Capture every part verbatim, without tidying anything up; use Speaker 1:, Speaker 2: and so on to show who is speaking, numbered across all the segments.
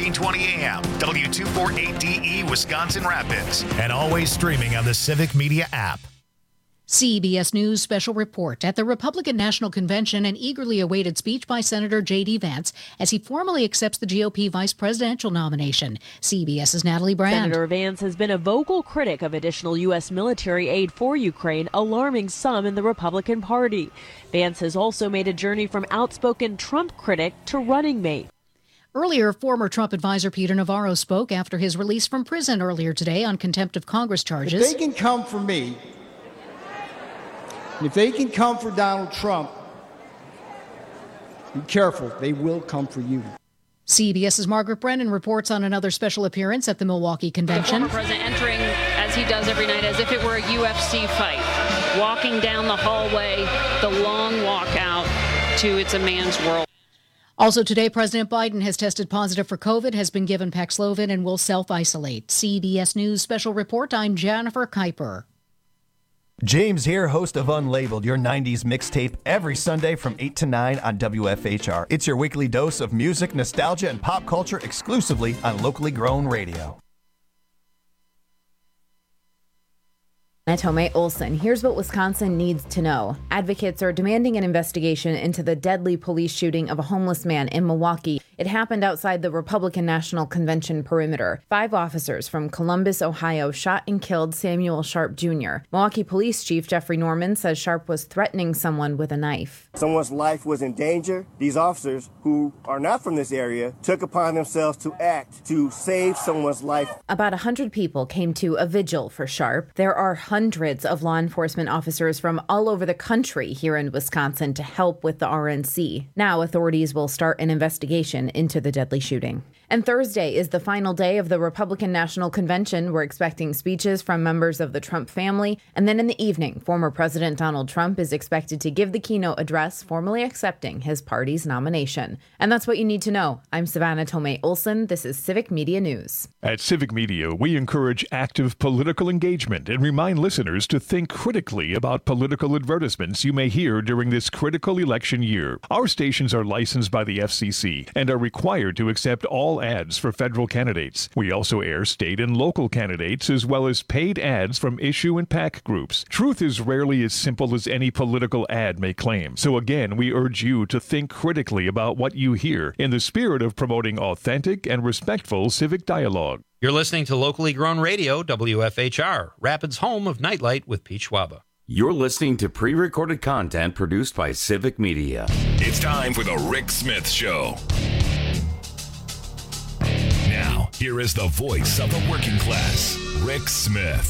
Speaker 1: thirteen twenty A M, W two forty-eight D E, Wisconsin Rapids, and always streaming on the Civic Media app.
Speaker 2: C B S News special report. At the Republican National Convention, an eagerly awaited speech by Senator J D. Vance as he formally accepts the G O P vice presidential nomination. CBS's Natalie Brand.
Speaker 3: Senator Vance has been a vocal critic of additional U S military aid for Ukraine, alarming some in the Republican Party. Vance has also made a journey from outspoken Trump critic to running mate.
Speaker 2: Earlier, former Trump advisor Peter Navarro spoke after his release from prison earlier today on contempt of Congress charges.
Speaker 4: If they can come for me, if they can come for Donald Trump, be careful, they will come for you.
Speaker 2: CBS's Margaret Brennan reports on another special appearance at the Milwaukee Convention.
Speaker 5: The former president entering, as he does every night, as if it were a U F C fight, walking down the hallway, the long walk out to It's a Man's World.
Speaker 2: Also today, President Biden has tested positive for COVID, has been given Paxlovid, and will self-isolate. C B S News special report, I'm Jennifer Kuiper.
Speaker 6: James here, host of Unlabeled, your nineties mixtape, every Sunday from eight to nine on W F H R. It's your weekly dose of music, nostalgia, and pop culture exclusively on locally grown radio.
Speaker 7: Tomei Olson. Here's what Wisconsin needs to know. Advocates are demanding an investigation into the deadly police shooting of a homeless man in Milwaukee. It happened outside the Republican National Convention perimeter. Five officers from Columbus, Ohio, shot and killed Samuel Sharp Junior Milwaukee Police Chief Jeffrey Norman says Sharp was threatening someone with a knife.
Speaker 8: Someone's life was in danger. These officers, who are not from this area, took upon themselves to act to save someone's life.
Speaker 7: About one hundred people came to a vigil for Sharp. There are hundreds of law enforcement officers from all over the country here in Wisconsin to help with the R N C. Now authorities will start an investigation into the deadly shooting. And Thursday is the final day of the Republican National Convention. We're expecting speeches from members of the Trump family. And then in the evening, former President Donald Trump is expected to give the keynote address, formally accepting his party's nomination. And that's what you need to know. I'm Savannah Tomei Olson. This is Civic Media News.
Speaker 9: At Civic Media, we encourage active political engagement and remind listeners to think critically about political advertisements you may hear during this critical election year. Our stations are licensed by the F C C and are required to accept all ads for federal candidates. We also air state and local candidates as well as paid ads from issue and PAC groups. Truth is rarely as simple as any political ad may claim. So again, we urge you to think critically about what you hear in the spirit of promoting authentic and respectful civic dialogue.
Speaker 10: You're listening to locally grown radio, W F H R, Rapids' home of Nightlight with Pete Schwaba.
Speaker 11: You're listening to pre-recorded content produced by Civic Media.
Speaker 1: It's time for the Rick Smith Show. Now, here is the voice of the working class, Rick Smith.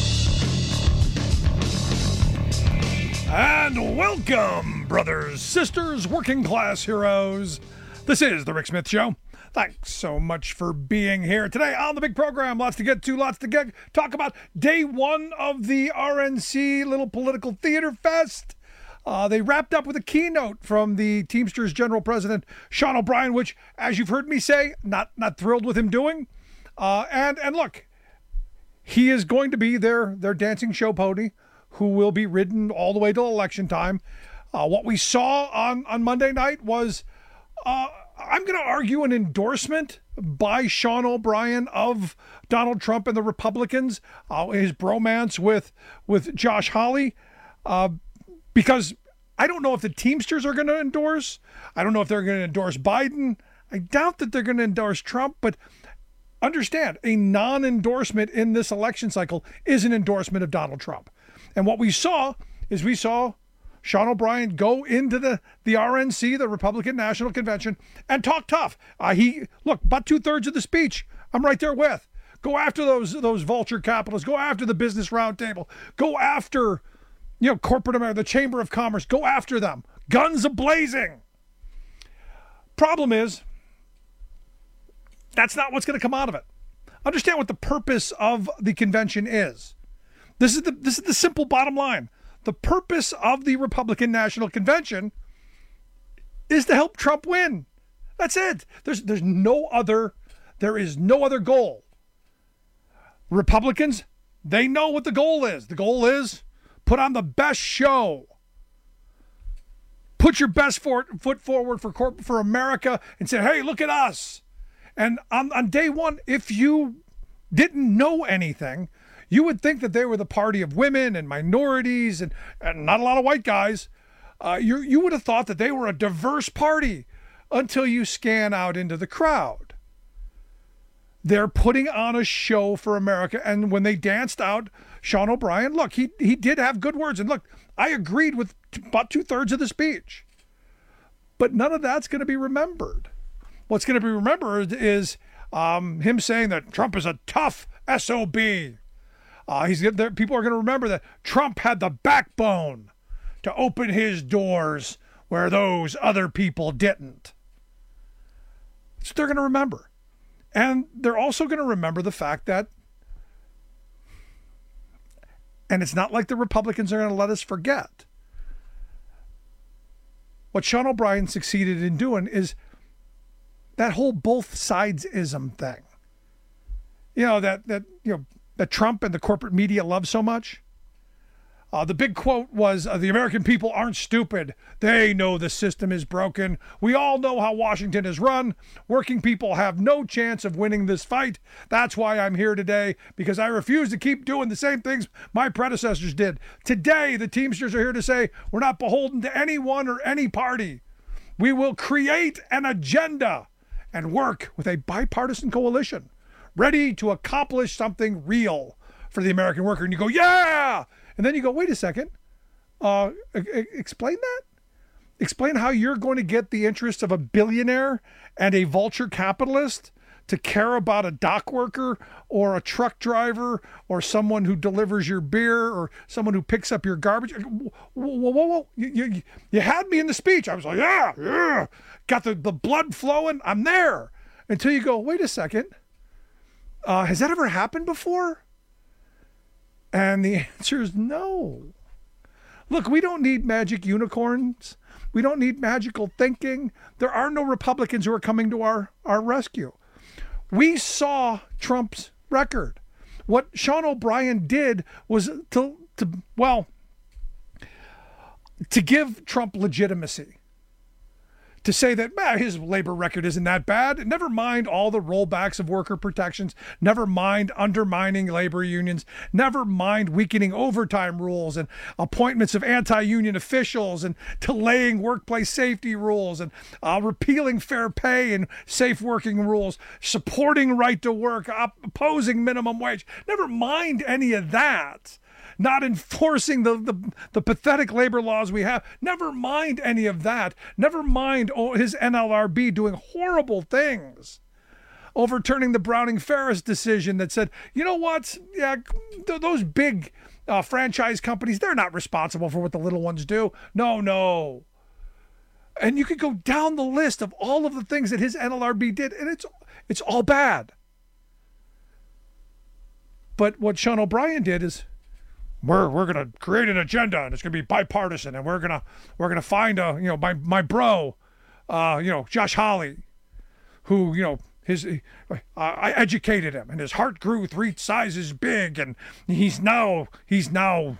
Speaker 12: And welcome, brothers, sisters, working class heroes. This is the Rick Smith Show. Thanks so much for being here today on the big program. Lots to get to, lots to get. Talk about day one of the R N C Little Political Theater Fest. Uh, they wrapped up with a keynote from the Teamsters General President, Sean O'Brien, which, as you've heard me say, not not thrilled with him doing. Uh, and and look, he is going to be their, their dancing show pony, who will be ridden all the way till election time. Uh, what we saw on, on Monday night was, uh, I'm going to argue, an endorsement by Sean O'Brien of Donald Trump and the Republicans, uh, his bromance with, with Josh Hawley. Uh, Because I don't know if the Teamsters are going to endorse. I don't know if they're going to endorse Biden. I doubt that they're going to endorse Trump. But understand, a non-endorsement in this election cycle is an endorsement of Donald Trump. And what we saw is we saw Sean O'Brien go into the, the R N C, the Republican National Convention, and talk tough. Uh, he look, about two-thirds of the speech, I'm right there with. Go after those, those vulture capitalists. Go after the Business Roundtable. Go after... You know, corporate America, the Chamber of Commerce, go after them. Guns a-blazing. Problem is, that's not what's going to come out of it. Understand what the purpose of the convention is. This is the this is the simple bottom line. The purpose of the Republican National Convention is to help Trump win. That's it. There's there's no other there is no other goal. Republicans, they know what the goal is. The goal is put on the best show. Put your best for, foot forward for corp, for America and say, hey, look at us. And on, on day one, if you didn't know anything, you would think that they were the party of women and minorities and, and not a lot of white guys. Uh, you you would have thought that they were a diverse party until you scan out into the crowd. They're putting on a show for America. And when they danced out Sean O'Brien, look, he, he did have good words. And look, I agreed with about two-thirds of the speech. But none of that's going to be remembered. What's going to be remembered is um, him saying that Trump is a tough S O B. Uh, he's there, people are going to remember that Trump had the backbone to open his doors where those other people didn't. That's what they're going to remember. And they're also going to remember the fact that, and it's not like the Republicans are going to let us forget, what Sean O'Brien succeeded in doing is that whole both sides-ism thing. You know, that, that, you know, that Trump and the corporate media love so much. Uh, the big quote was, uh, the American people aren't stupid. They know the system is broken. We all know how Washington is run. Working people have no chance of winning this fight. That's why I'm here today, because I refuse to keep doing the same things my predecessors did. Today, the Teamsters are here to say we're not beholden to anyone or any party. We will create an agenda and work with a bipartisan coalition ready to accomplish something real for the American worker. And you go, yeah! And then you go, wait a second, uh, explain that? Explain how you're going to get the interests of a billionaire and a vulture capitalist to care about a dock worker or a truck driver or someone who delivers your beer or someone who picks up your garbage. Whoa, whoa, whoa, whoa. You, you, you had me in the speech. I was like, yeah, yeah. Got the, the blood flowing. I'm there. Until you go, wait a second. Uh, has that ever happened before? And the answer is no. Look, we don't need magic unicorns. We don't need magical thinking. There are no Republicans who are coming to our, our rescue. We saw Trump's record. What Sean O'Brien did was to, to well, to give Trump legitimacy. To say that bah, his labor record isn't that bad. Never mind all the rollbacks of worker protections. Never mind undermining labor unions. Never mind weakening overtime rules and appointments of anti-union officials and delaying workplace safety rules and uh, repealing fair pay and safe working rules, supporting right to work, op- opposing minimum wage. Never mind any of that. Not enforcing the, the, the pathetic labor laws we have. Never mind any of that. Never mind oh, his N L R B doing horrible things. Overturning the Browning-Ferris decision that said, you know what? Yeah, th- those big uh, franchise companies, they're not responsible for what the little ones do. No, no. And you could go down the list of all of the things that his N L R B did, and it's it's all bad. But what Sean O'Brien did is, We're we're gonna create an agenda and it's gonna be bipartisan and we're gonna we're gonna find a you know my my bro, uh you know Josh Hawley, who you know his uh, I educated him and his heart grew three sizes big and he's now he's now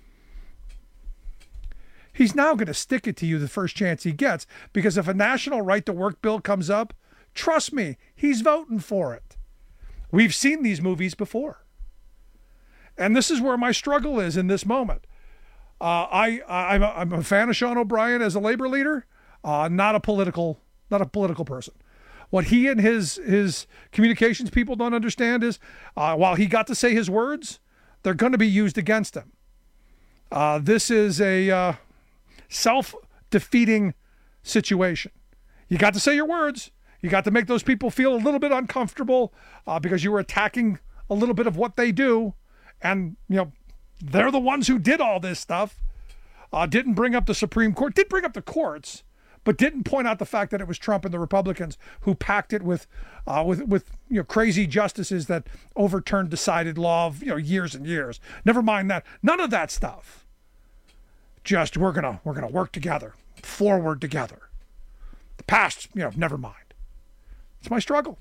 Speaker 12: he's now gonna stick it to you the first chance he gets, because if a national right to work bill comes up, trust me, he's voting for it. We've seen these movies before. And this is where my struggle is in this moment. Uh, I, I I'm, a, I'm a fan of Sean O'Brien as a labor leader, uh, not a political not a political person. What he and his his communications people don't understand is, uh, while he got to say his words, they're going to be used against him. Uh, this is a uh, self-defeating situation. You got to say your words. You got to make those people feel a little bit uncomfortable uh, because you were attacking a little bit of what they do. And, you know, they're the ones who did all this stuff, uh, didn't bring up the Supreme Court, did bring up the courts, but didn't point out the fact that it was Trump and the Republicans who packed it with, uh, with, with you know, crazy justices that overturned decided law of, you know, years and years. Never mind that. None of that stuff. Just we're gonna we're gonna work together, forward together. The past, you know, never mind. It's my struggle.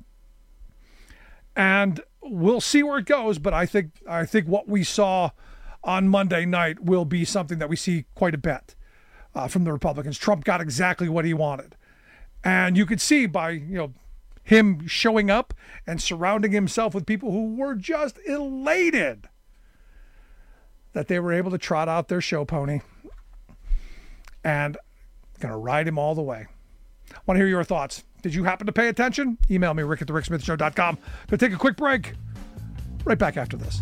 Speaker 12: And we'll see where it goes, but I think I think what we saw on Monday night will be something that we see quite a bit uh, from the Republicans. Trump got exactly what he wanted, and you could see by you know him showing up and surrounding himself with people who were just elated that they were able to trot out their show pony and going to ride him all the way. Want to hear your thoughts. Did you happen to pay attention? Email me, rick at the rick smith show dot com. Going to take a quick break. Right back after this.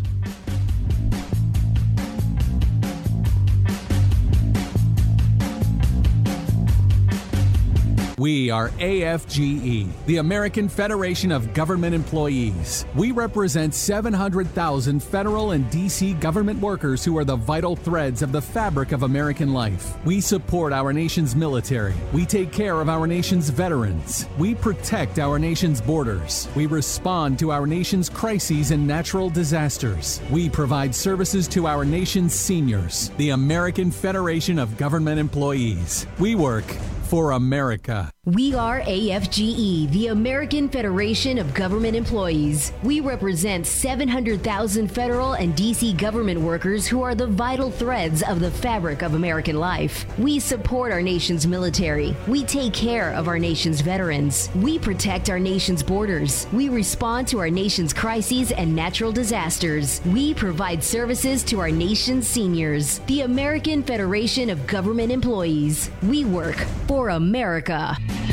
Speaker 13: We are A F G E, the American Federation of Government Employees. We represent seven hundred thousand federal and D C government workers who are the vital threads of the fabric of American life. We support our nation's military. We take care of our nation's veterans. We protect our nation's borders. We respond to our nation's crises and natural disasters. We provide services to our nation's seniors. The American Federation of Government Employees. We work for America.
Speaker 14: We are A F G E, the American Federation of Government Employees. We represent seven hundred thousand federal and D C government workers who are the vital threads of the fabric of American life. We support our nation's military. We take care of our nation's veterans. We protect our nation's borders. We respond to our nation's crises and natural disasters. We provide services to our nation's seniors. The American Federation of Government Employees. We work for America.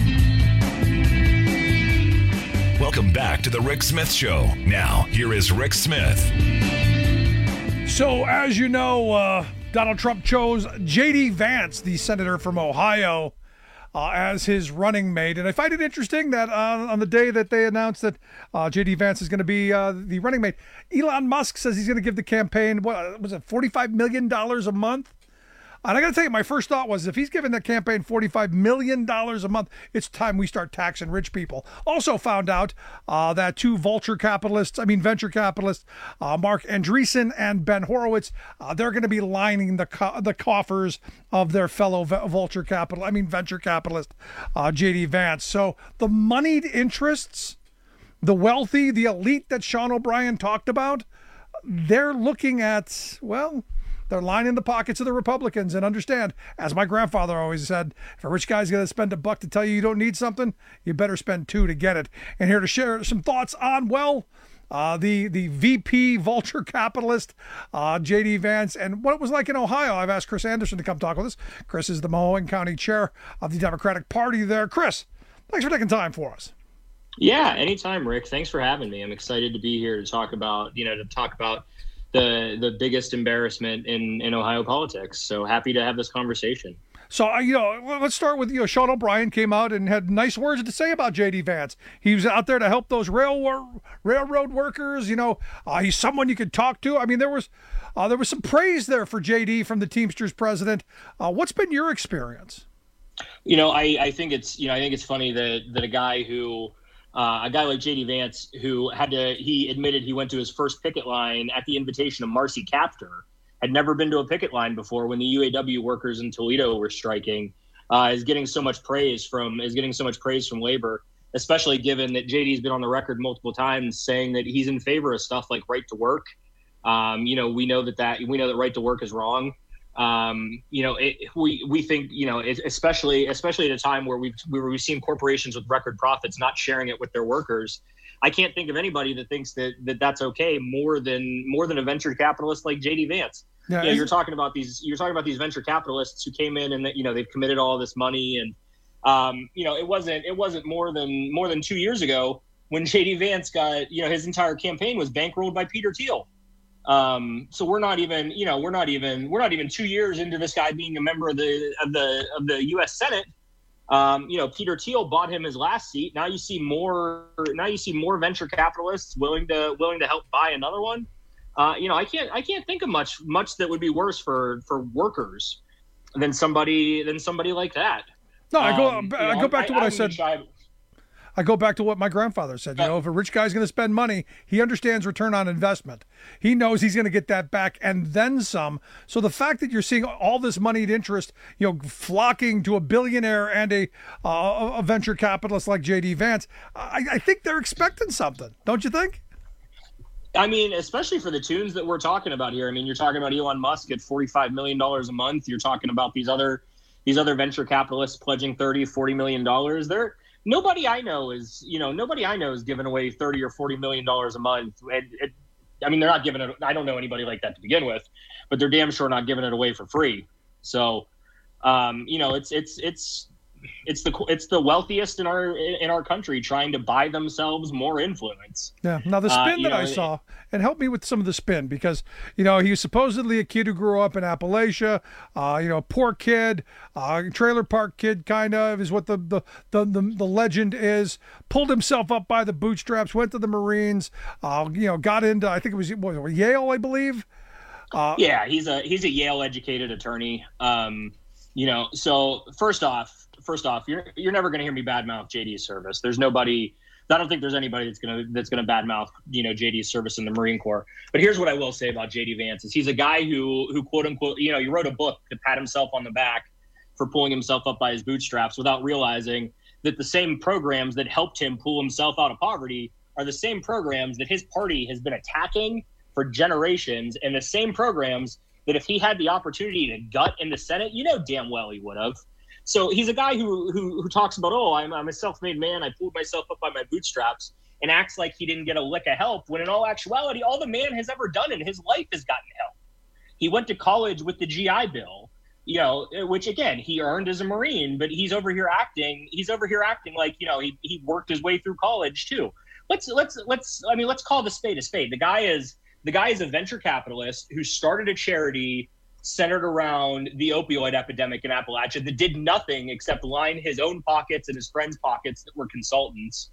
Speaker 1: Welcome back to the Rick Smith Show. Now, here is Rick Smith.
Speaker 12: So, as you know, uh, Donald Trump chose J D. Vance, the senator from Ohio, uh, as his running mate. And I find it interesting that uh, on the day that they announced that uh, J D. Vance is going to be uh, the running mate, Elon Musk says he's going to give the campaign, what was it, forty-five million dollars a month? And I got to tell you, my first thought was, if he's giving the campaign forty-five million dollars a month, it's time we start taxing rich people. Also found out uh, that two vulture capitalists, I mean venture capitalists, uh, Mark Andreessen and Ben Horowitz, uh, they're going to be lining the co- the coffers of their fellow v- vulture capital, I mean venture capitalist, uh, J D. Vance. So the moneyed interests, the wealthy, the elite that Sean O'Brien talked about, they're looking at, well, they're lining the pockets of the Republicans. And understand, as my grandfather always said, if a rich guy's going to spend a buck to tell you you don't need something, you better spend two to get it. And here to share some thoughts on, well, uh, the, the V P vulture capitalist, uh, J D. Vance, and what it was like in Ohio. I've asked Chris Anderson to come talk with us. Chris is the Mahoning County chair of the Democratic Party there. Chris, thanks for taking time for us.
Speaker 15: Yeah, anytime, Rick. Thanks for having me. I'm excited to be here to talk about, you know, to talk about the the biggest embarrassment in, in Ohio politics. So happy to have this conversation.
Speaker 12: So, uh, you know, let's start with, you know, Sean O'Brien came out and had nice words to say about J D. Vance. He was out there to help those rail railroad workers. You know, uh, he's someone you could talk to. I mean, there was uh, there was some praise there for J D from the Teamsters president. Uh, what's been your experience?
Speaker 15: You know, I, I think it's, you know, I think it's funny that, that a guy who, Uh, a guy like J D. Vance, who had to, he admitted he went to his first picket line at the invitation of Marcy Kaptur, had never been to a picket line before when the U A W workers in Toledo were striking, uh, is getting so much praise from, is getting so much praise from labor, especially given that J D's been on the record multiple times saying that he's in favor of stuff like right to work. Um, you know, we know that that, we know that right to work is wrong. Um, you know, it, we we think, you know, it, especially especially at a time where we've where we've seen corporations with record profits not sharing it with their workers. I can't think of anybody that thinks that, that that's okay more than more than a venture capitalist like J D. Vance. Yeah, you know, you're talking about these you're talking about these venture capitalists who came in and that, you know, they've committed all this money, and um, you know, it wasn't it wasn't more than more than two years ago when J D. Vance got, you know, his entire campaign was bankrolled by Peter Thiel. Um, so we're not even, you know, we're not even, we're not even two years into this guy being a member of the, of the, of the U S Senate. Um, you know, Peter Thiel bought him his last seat. Now you see more, now you see more venture capitalists willing to, willing to help buy another one. Uh, you know, I can't, I can't think of much, much that would be worse for, for workers than somebody, than somebody like that.
Speaker 12: No, I go,
Speaker 15: um,
Speaker 12: I
Speaker 15: know,
Speaker 12: go back to what I, I said.
Speaker 15: Shy,
Speaker 12: I go back to what my grandfather said. You know, if a rich guy's going to spend money, he understands return on investment. He knows he's going to get that back and then some. So the fact that you're seeing all this moneyed interest, you know, flocking to a billionaire and a uh, a venture capitalist like J D. Vance, I, I think they're expecting something. Don't you think?
Speaker 15: I mean, especially for the tunes that we're talking about here. I mean, you're talking about Elon Musk at forty-five million dollars a month. You're talking about these other these other venture capitalists pledging thirty, forty million dollars. They're nobody I know is, you know, nobody I know is giving away thirty or forty million dollars a month. And it, I mean, they're not giving it. I don't know anybody like that to begin with, but they're damn sure not giving it away for free. So, um, you know, it's it's it's it's the it's the wealthiest in our in our country trying to buy themselves more influence.
Speaker 12: Yeah. Now the spin
Speaker 15: uh,
Speaker 12: that
Speaker 15: know,
Speaker 12: I saw, and help me with some of the spin, because you know he's supposedly a kid who grew up in Appalachia, uh, you know, poor kid, uh, trailer park kid, kind of is what the the, the the the legend is. Pulled himself up by the bootstraps, went to the Marines, uh, you know, got into I think it was, what was it, Yale, I believe. Uh,
Speaker 15: yeah, he's a he's a Yale educated attorney. Um, you know, so first off. First off, you're you're never going to hear me badmouth J D's service. There's nobody. I don't think there's anybody that's gonna that's gonna badmouth you know J D's service in the Marine Corps. But here's what I will say about J D Vance: is he's a guy who who quote unquote you know he wrote a book to pat himself on the back for pulling himself up by his bootstraps without realizing that the same programs that helped him pull himself out of poverty are the same programs that his party has been attacking for generations, and the same programs that if he had the opportunity to gut in the Senate, you know damn well he would have. So he's a guy who, who who talks about, oh, I'm, I'm a self-made man. I pulled myself up by my bootstraps, and acts like he didn't get a lick of help, when in all actuality, all the man has ever done in his life has gotten help. He went to college with the G I Bill, you know, which, again, he earned as a Marine, but he's over here acting. He's over here acting like, you know, he, he worked his way through college, too. Let's let's let's I mean, let's call the spade a spade. The guy is the guy is a venture capitalist who started a charity centered around the opioid epidemic in Appalachia that did nothing except line his own pockets and his friends' pockets that were consultants,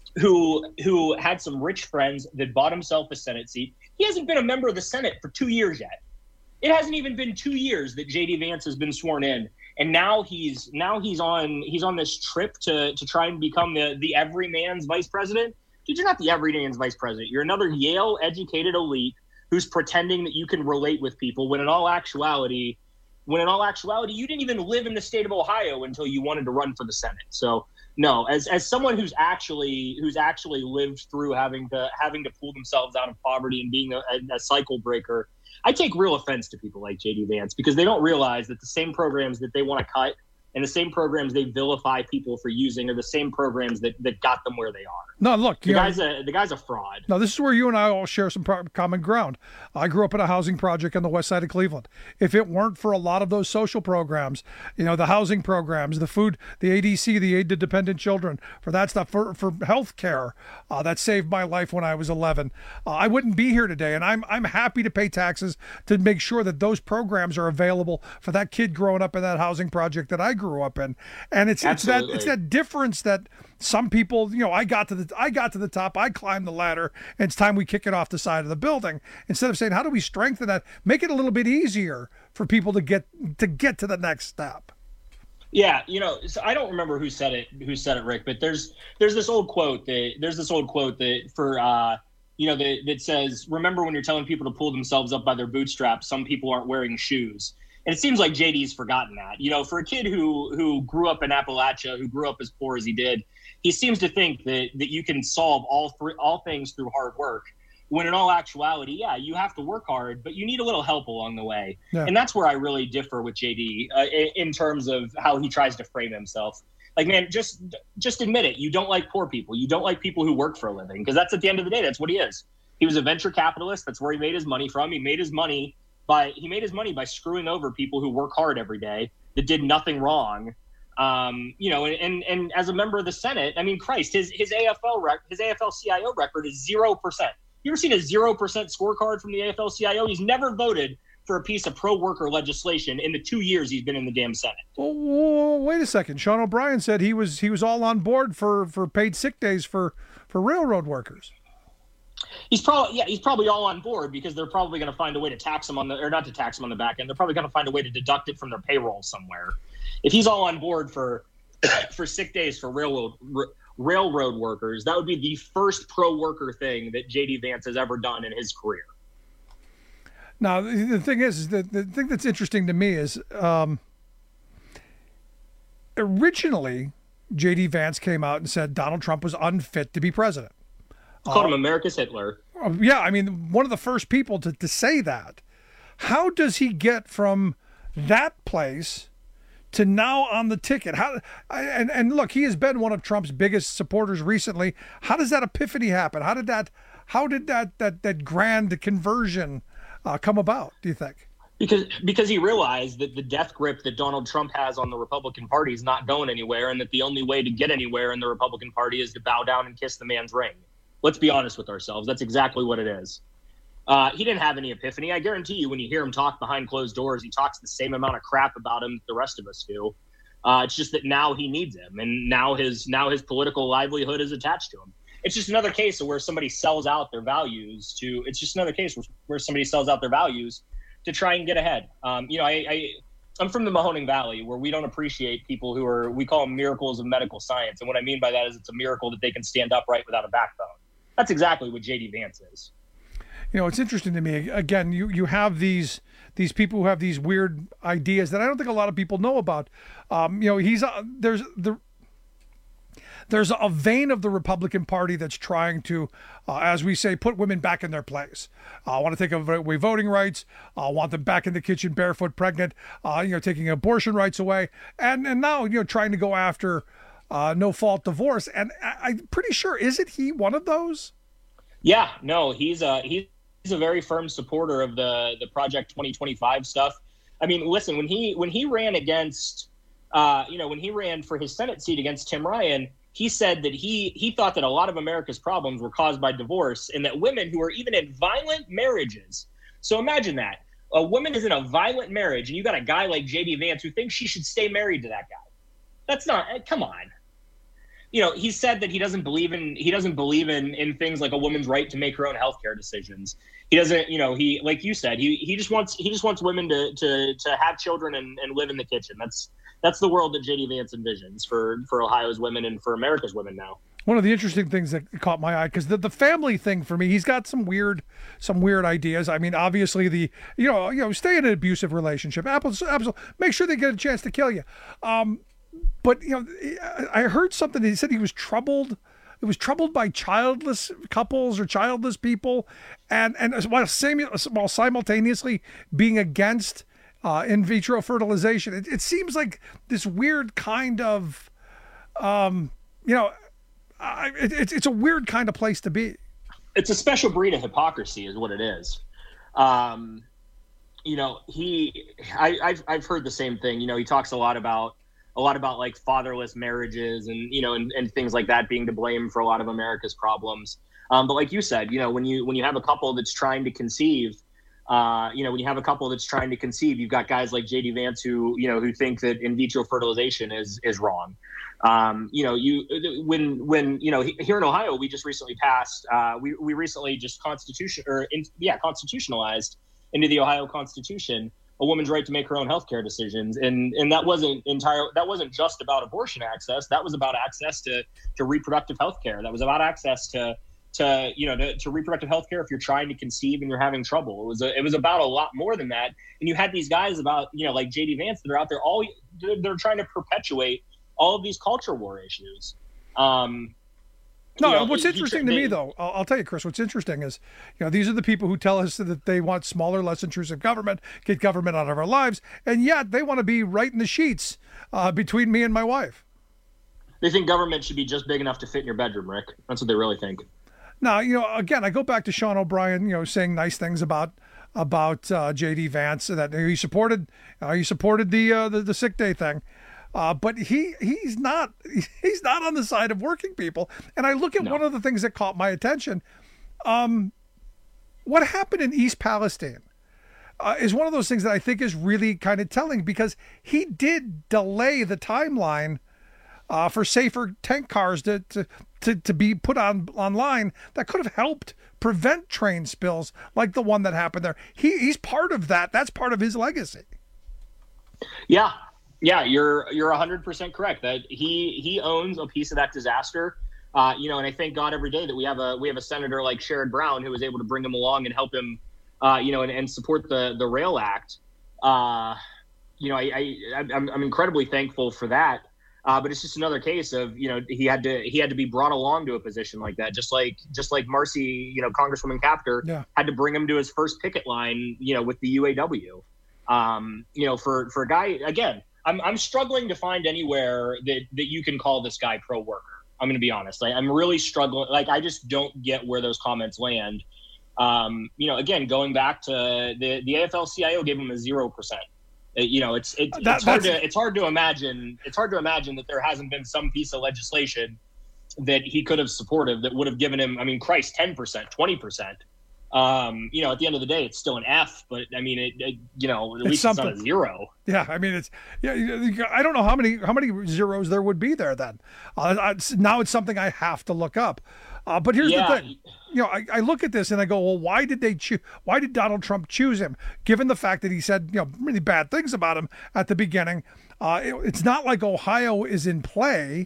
Speaker 15: who who had some rich friends that bought himself a Senate seat. He hasn't been a member of the Senate for two years yet. It hasn't even been two years that J D Vance has been sworn in, and now he's now he's on he's on this trip to to try and become the the everyman's vice president. Dude, you're not the everyman's vice president. You're another Yale educated elite who's pretending that you can relate with people, when in all actuality, when in all actuality, you didn't even live in the state of Ohio until you wanted to run for the Senate. So no, as as someone who's actually who's actually lived through having to having to pull themselves out of poverty and being a, a, a cycle breaker, I take real offense to people like J D Vance, because they don't realize that the same programs that they want to cut and the same programs they vilify people for using are the same programs that, that got them where they are.
Speaker 12: No, look,
Speaker 15: the guy's know, a the guy's a fraud.
Speaker 12: No, this is where you and I all share some pro- common ground. I grew up in a housing project on the west side of Cleveland. If it weren't for a lot of those social programs, you know, the housing programs, the food, the A D C, the aid to dependent children, for that stuff, for for health care, uh, that saved my life when I was eleven. Uh, I wouldn't be here today, and I'm I'm happy to pay taxes to make sure that those programs are available for that kid growing up in that housing project that I grew up in. And it's it's that it's that difference that some people, you know, I got to the I got to the top, I climbed the ladder, and it's time we kick it off the side of the building. Instead of saying, how do we strengthen that, make it a little bit easier for people to get to get to the next step.
Speaker 15: Yeah, you know, so I don't remember who said it, who said it, Rick, but there's there's this old quote that there's this old quote that for uh, you know, that that says, remember when you're telling people to pull themselves up by their bootstraps, some people aren't wearing shoes. And it seems like J D's forgotten that. You know, for a kid who who grew up in Appalachia, who grew up as poor as he did, he seems to think that that you can solve all three all things through hard work. When in all actuality, yeah, you have to work hard, but you need a little help along the way. Yeah. And that's where I really differ with J D uh, in terms of how he tries to frame himself. Like, man, just just admit it. You don't like poor people. You don't like people who work for a living, because that's at the end of the day, that's what he is. He was a venture capitalist. That's where he made his money from. He made his money by he made his money by screwing over people who work hard every day that did nothing wrong. Um, you know, and, and and as a member of the Senate, I mean, Christ, his his A F L rec, his A F L C I O record is zero percent. You ever seen a zero percent scorecard from the A F L C I O? He's never voted for a piece of pro-worker legislation in the two years he's been in the damn Senate.
Speaker 12: Oh, wait a second. Sean O'Brien said he was he was all on board for, for paid sick days for, for railroad workers.
Speaker 15: He's probably yeah, he's probably all on board, because they're probably going to find a way to tax him on the or not to tax him on the back end. They're probably going to find a way to deduct it from their payroll somewhere. If he's all on board for for sick days for railroad r- railroad workers, that would be the first pro-worker thing that J D Vance has ever done in his career.
Speaker 12: Now, the thing is, is that the thing that's interesting to me is um, originally J D Vance came out and said Donald Trump was unfit to be president.
Speaker 15: Called uh, him America's Hitler.
Speaker 12: Yeah, I mean, one of the first people to, to say that. How does he get from that place to now on the ticket. How and and look, he has been one of Trump's biggest supporters recently. How does that epiphany happen? How did that how did that that that grand conversion uh, come about, do you think?
Speaker 15: Because because he realized that the death grip that Donald Trump has on the Republican Party is not going anywhere, and that the only way to get anywhere in the Republican Party is to bow down and kiss the man's ring. Let's be honest with ourselves. That's exactly what it is. Uh, he didn't have any epiphany. I guarantee you when you hear him talk behind closed doors, he talks the same amount of crap about him that the rest of us do. Uh, it's just that now he needs him, and now his now his political livelihood is attached to him. It's just another case of where somebody sells out their values to – it's just another case where, where somebody sells out their values to try and get ahead. Um, you know, I, I, I'm from the Mahoning Valley, where we don't appreciate people who are, we call them miracles of medical science. And what I mean by that is it's a miracle that they can stand upright without a backbone. That's exactly what J D Vance is.
Speaker 12: You know, it's interesting to me. Again, you, you have these these people who have these weird ideas that I don't think a lot of people know about. Um, you know, he's uh, there's the There's a vein of the Republican Party that's trying to, uh, as we say, put women back in their place. I uh, want to take away voting rights. I uh, want them back in the kitchen barefoot pregnant, uh, you know, taking abortion rights away. And and now, you know, trying to go after uh, no-fault divorce. And I, I'm pretty sure, isn't he one of those?
Speaker 15: Yeah, no, he's a, he's a very firm supporter of the, the Project twenty twenty-five stuff. I mean, listen, when he, when he ran against, uh, you know, when he ran for his Senate seat against Tim Ryan, he said that he he thought that a lot of America's problems were caused by divorce, and that women who are even in violent marriages. So imagine that. A woman is in a violent marriage, and you got a guy like J D Vance who thinks she should stay married to that guy. That's not, come on. You know, he said that he doesn't believe in he doesn't believe in in things like a woman's right to make her own healthcare decisions. He doesn't, you know, he like you said, he he just wants he just wants women to to to have children and, and live in the kitchen. That's That's the world that J D Vance envisions for, for Ohio's women and for America's women now.
Speaker 12: One of the interesting things that caught my eye, because the, the family thing for me, he's got some weird some weird ideas. I mean, obviously the you know you know stay in an abusive relationship. Apples, apples, make sure they get a chance to kill you. Um, but you know, I heard something. He said he was troubled. It was troubled by childless couples or childless people, and and while while simultaneously being against Uh, in vitro fertilization. It, it seems like this weird kind of, um, you know, I, it, it's it's a weird kind of place to be.
Speaker 15: It's a special breed of hypocrisy, is what it is. Um, you know, he, I, I've I've heard the same thing. You know, he talks a lot about a lot about like fatherless marriages and you know and, and things like that being to blame for a lot of America's problems. Um, but like you said, you know, when you when you have a couple that's trying to conceive. Uh, you know, when you have a couple that's trying to conceive, you've got guys like J D Vance who, you know, who think that in vitro fertilization is is wrong. Um, you know, you when when you know here in Ohio, we just recently passed. Uh, we we recently just constitution or in, yeah constitutionalized into the Ohio Constitution a woman's right to make her own healthcare decisions, and and that wasn't entire. That wasn't just about abortion access. That was about access to to reproductive healthcare. That was about access to. to, you know, to, to reproductive health care if you're trying to conceive and you're having trouble. It was a, it was about a lot more than that. And you had these guys about, you know, like J D Vance that are out there, all they're, they're trying to perpetuate all of these culture war issues. Um,
Speaker 12: no,
Speaker 15: you know,
Speaker 12: what's
Speaker 15: he,
Speaker 12: interesting
Speaker 15: he,
Speaker 12: to
Speaker 15: they,
Speaker 12: me, though, I'll, I'll tell you, Chris, what's interesting is, you know, these are the people who tell us that they want smaller, less intrusive government, get government out of our lives, and yet they want to be right in the sheets uh, between me and my wife.
Speaker 15: They think government should be just big enough to fit in your bedroom, Rick. That's what they really think.
Speaker 12: Now, you know, again, I go back to Sean O'Brien, you know, saying nice things about about uh, J D Vance, that he supported uh, he supported the, uh, the the sick day thing, uh, but he he's not he's not on the side of working people. And I look at no. one of the things that caught my attention. Um, what happened in East Palestine uh, is one of those things that I think is really kind of telling, because he did delay the timeline uh, for safer tank cars to. to To, to be put on online that could have helped prevent train spills like the one that happened there. He he's part of that. That's part of his legacy.
Speaker 15: Yeah, yeah, you're you're one hundred percent correct. That he he owns a piece of that disaster. Uh, you know, and I thank God every day that we have a we have a senator like Sherrod Brown who was able to bring him along and help him, uh, you know, and, and support the the Rail Act. Uh, you know, I, I I'm I'm incredibly thankful for that. Uh, but it's just another case of, you know, he had to he had to be brought along to a position like that, just like just like Marcy, you know, Congresswoman Kaptur
Speaker 12: yeah.
Speaker 15: had to bring him to his first picket line, you know, with the U A W. Um, you know, for for a guy, again, I'm I'm struggling to find anywhere that that you can call this guy pro-worker. I'm going to be honest. Like, I'm really struggling. Like, I just don't get where those comments land. Um, you know, again, going back to the the A F L C I O gave him a zero percent. You know, it's it,
Speaker 12: That-
Speaker 15: it's hard
Speaker 12: that's-
Speaker 15: to it's hard to imagine. It's hard to imagine that there hasn't been some piece of legislation that he could have supported that would have given him. I mean, Christ, ten percent, twenty percent. Um, you know, at the end of the day, it's still an F, but I mean, it, it you know, at
Speaker 12: It's
Speaker 15: least it's
Speaker 12: something.
Speaker 15: not a zero.
Speaker 12: Yeah, I mean it's yeah. you- I don't know how many how many zeros there would be there then. Uh, I- it's- now it's something I have to look up. Uh, but here's
Speaker 15: Yeah.
Speaker 12: the thing, you know, I, I look at this and I go, well, why did they choose? Why did Donald Trump choose him? Given the fact that he said you know really bad things about him at the beginning, uh, it- it's not like Ohio is in play.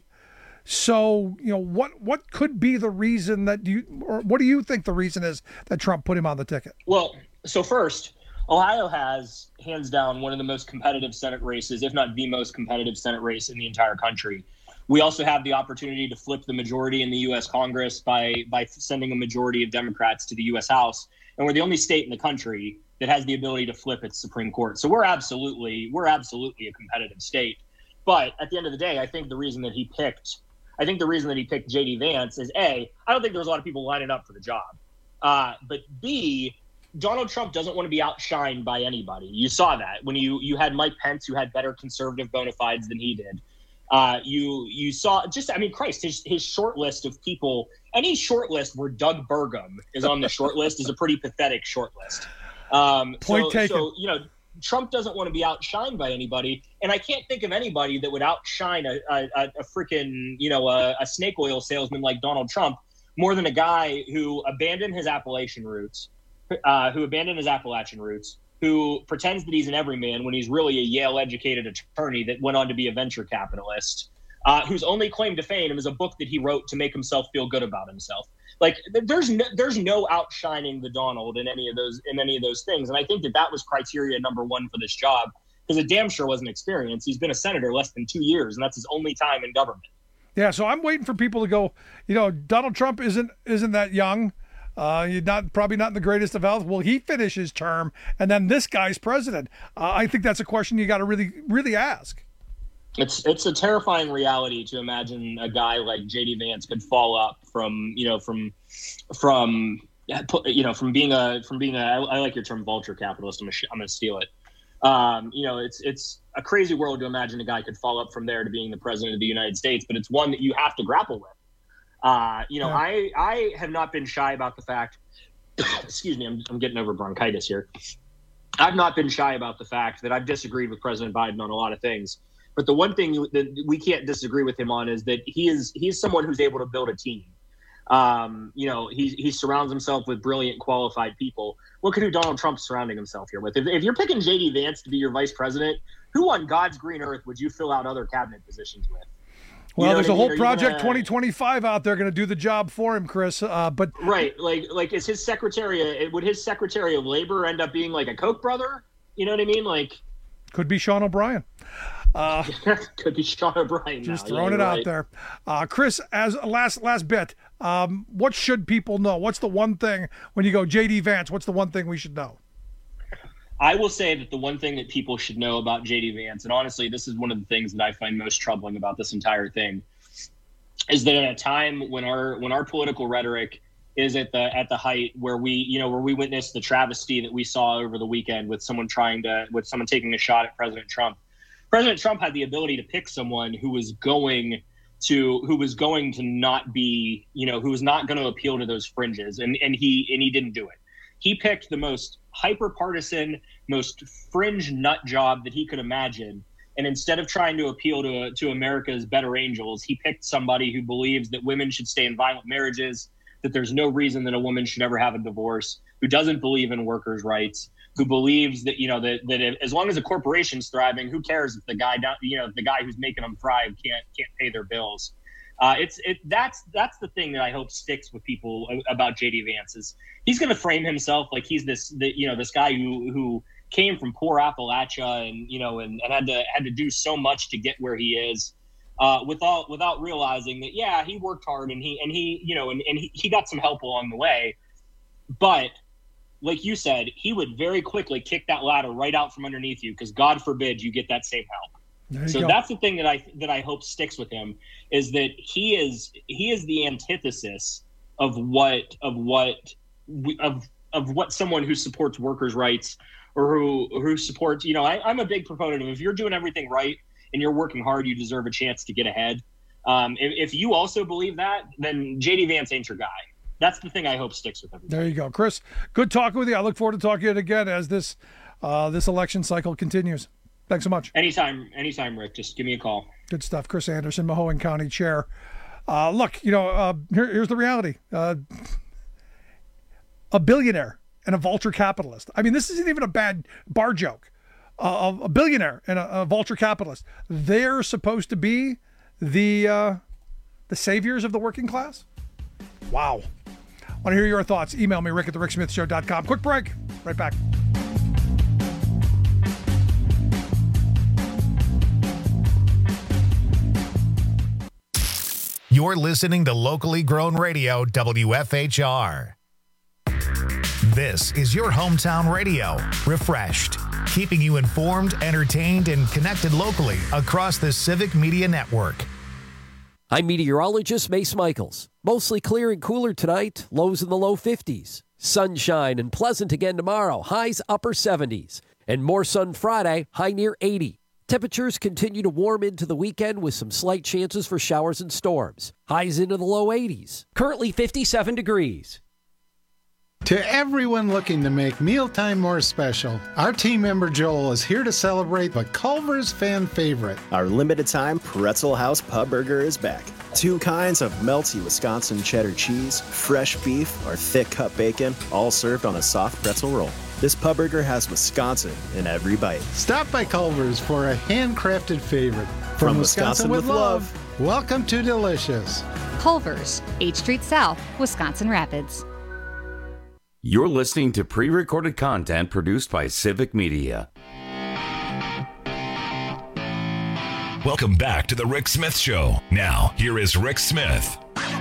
Speaker 12: So you know what what could be the reason that you or what do you think the reason is that Trump put him on the ticket?
Speaker 15: Well, so first, Ohio has hands down one of the most competitive Senate races, if not the most competitive Senate race in the entire country. We also have the opportunity to flip the majority in the U S Congress by by sending a majority of Democrats to the U S House, and we're the only state in the country that has the ability to flip its Supreme Court. So we're absolutely we're absolutely a competitive state. But at the end of the day, I think the reason that he picked I think the reason that he picked J D Vance is A, I don't think there was a lot of people lining up for the job. Uh, but B, Donald Trump doesn't want to be outshined by anybody. You saw that when you you had Mike Pence, who had better conservative bona fides than he did. Uh, you you saw just, I mean, Christ, his, his short list of people, any short list where Doug Burgum is on the short list is a pretty pathetic short list. Um,
Speaker 12: Point
Speaker 15: so,
Speaker 12: taken.
Speaker 15: so, you know, Trump doesn't want to be outshined by anybody. And I can't think of anybody that would outshine a, a, a freaking, you know, a, a snake oil salesman like Donald Trump more than a guy who abandoned his Appalachian roots, uh, who abandoned his Appalachian roots, who pretends that he's an everyman when he's really a Yale-educated attorney that went on to be a venture capitalist, uh, whose only claim to fame is a book that he wrote to make himself feel good about himself. Like, there's no, there's no outshining the Donald in any of those in any of those things, and I think that that was criteria number one for this job, because it damn sure wasn't experience. He's been a senator less than two years, and that's his only time in government.
Speaker 12: Yeah, so I'm waiting for people to go. You know, Donald Trump isn't isn't that young. Uh, you're not probably not in the greatest of health. Will he finish his term, and then this guy's president? Uh, I think that's a question you got to really, really ask.
Speaker 15: It's it's a terrifying reality to imagine a guy like J D Vance could fall up from you know from from you know from being a from being a I like your term vulture capitalist. I'm gonna, I'm gonna steal it. Um, you know, it's it's a crazy world to imagine a guy could fall up from there to being the president of the United States, but it's one that you have to grapple with. Uh, you know, yeah. I, I have not been shy about the fact, excuse me, I'm, I'm getting over bronchitis here. I've not been shy about the fact that I've disagreed with President Biden on a lot of things. But the one thing that we can't disagree with him on is that he is he's someone who's able to build a team. Um, you know, he, he surrounds himself with brilliant, qualified people. Look at who Donald Trump's surrounding himself here with. If, if you're picking J D Vance to be your vice president, who on God's green earth would you fill out other cabinet positions with?
Speaker 12: Well,
Speaker 15: you know
Speaker 12: there's a
Speaker 15: I mean?
Speaker 12: whole project
Speaker 15: gonna,
Speaker 12: twenty twenty-five out there going to do the job for him, Chris. Uh, but
Speaker 15: right, like like is his secretary? Would his secretary of labor end up being like a Koch brother? You know what I mean? Like,
Speaker 12: could be Sean O'Brien. Uh,
Speaker 15: could be Sean O'Brien.
Speaker 12: Just
Speaker 15: now.
Speaker 12: throwing
Speaker 15: yeah,
Speaker 12: it out
Speaker 15: right.
Speaker 12: there, uh, Chris. As a last last bit, um, what should people know? What's the one thing when you go J D Vance? What's the one thing we should know?
Speaker 15: I will say that the one thing that people should know about J D Vance, and honestly, this is one of the things that I find most troubling about this entire thing, is that at a time when our when our political rhetoric is at the at the height where we you know where we witnessed the travesty that we saw over the weekend with someone trying to with someone taking a shot at President Trump. President Trump had the ability to pick someone who was going to who was going to not be you know who was not going to appeal to those fringes, and and he and he didn't do it. He picked the most hyper partisan, most fringe nut job that he could imagine. And instead of trying to appeal to to America's better angels, he picked somebody who believes that women should stay in violent marriages, that there's no reason that a woman should ever have a divorce, who doesn't believe in workers' rights, who believes that, you know, that, that as long as a corporation's thriving, who cares if the guy down, you know, if the guy who's making them thrive can't can't pay their bills. Uh, it's it that's that's the thing that I hope sticks with people about J D Vance is he's going to frame himself like he's this the, you know this guy who who came from poor Appalachia and you know and, and had to had to do so much to get where he is uh, without without realizing that yeah he worked hard and he and he you know and, and he, he got some help along the way, but like you said, he would very quickly kick that ladder right out from underneath you because God forbid you get that same help. So
Speaker 12: go.
Speaker 15: that's the thing that I that I hope sticks with him, is that he is he is the antithesis of what of what of of what someone who supports workers' rights or who who supports, you know, I, I'm a big proponent of, if you're doing everything right and you're working hard, you deserve a chance to get ahead. Um, if, if you also believe that, then J D Vance ain't your guy. That's the thing I hope sticks with everybody.
Speaker 12: There you go. Chris, good talking with you. I look forward to talking to you again as this uh, this election cycle continues. Thanks so much.
Speaker 15: Anytime, anytime, Rick. Just give me a call.
Speaker 12: Good stuff. Chris Anderson, Mahoning County Chair. Uh, look, you know, uh, here, here's the reality. Uh, a billionaire and a vulture capitalist. I mean, this isn't even a bad bar joke. Uh, a billionaire and a, a vulture capitalist. They're supposed to be the uh, the saviors of the working class? Wow. I want to hear your thoughts. Email me, rick at the rick smith show dot com. Quick break. Right back.
Speaker 1: You're listening to locally grown radio, W F H R. This is your hometown radio, refreshed, keeping you informed, entertained, and connected locally across the Civic Media Network.
Speaker 16: I'm meteorologist Mace Michaels. Mostly clear and cooler tonight, lows in the low fifties. Sunshine and pleasant again tomorrow, highs upper seventies. And more sun Friday, high near eighty. Temperatures continue to warm into the weekend with some slight chances for showers and storms. Highs into the low eighties. Currently fifty-seven degrees.
Speaker 17: To everyone looking to make mealtime more special, our team member Joel is here to celebrate the Culver's fan favorite.
Speaker 18: Our limited time Pretzel House Pub Burger is back. Two kinds of melty Wisconsin cheddar cheese, fresh beef, or thick cut bacon, all served on a soft pretzel roll. This pub burger has Wisconsin in every bite.
Speaker 17: Stop by Culver's for a handcrafted favorite. From,
Speaker 18: From
Speaker 17: Wisconsin, Wisconsin with, with love, love, welcome to Delicious.
Speaker 19: Culver's, eighth Street South, Wisconsin Rapids.
Speaker 11: You're listening to pre-recorded content produced by Civic Media.
Speaker 1: Welcome back to the Rick Smith Show. Now, here is Rick Smith.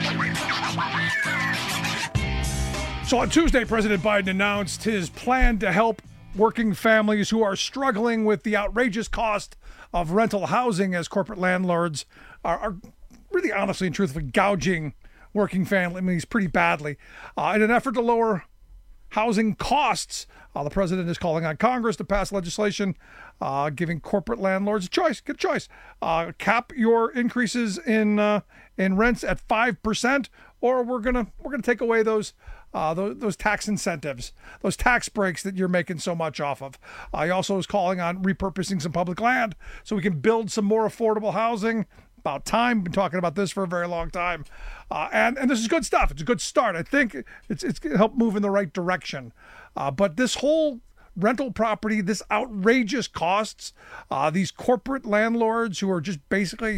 Speaker 12: So on Tuesday, President Biden announced his plan to help working families who are struggling with the outrageous cost of rental housing as corporate landlords are, are really honestly and truthfully gouging working families pretty badly. Uh, in an effort to lower housing costs, uh, the president is calling on Congress to pass legislation uh, giving corporate landlords a choice. Good choice. Uh, cap your increases in uh, in rents at five percent, or we're gonna we're gonna take away those. Uh, those, those tax incentives, those tax breaks that you're making so much off of. Uh, he also is calling on repurposing some public land so we can build some more affordable housing. About time. Been talking about this for a very long time. Uh, and, and this is good stuff. It's a good start. I think it's it's going to help move in the right direction. Uh, but this whole rental property, this outrageous costs, uh, these corporate landlords who are just basically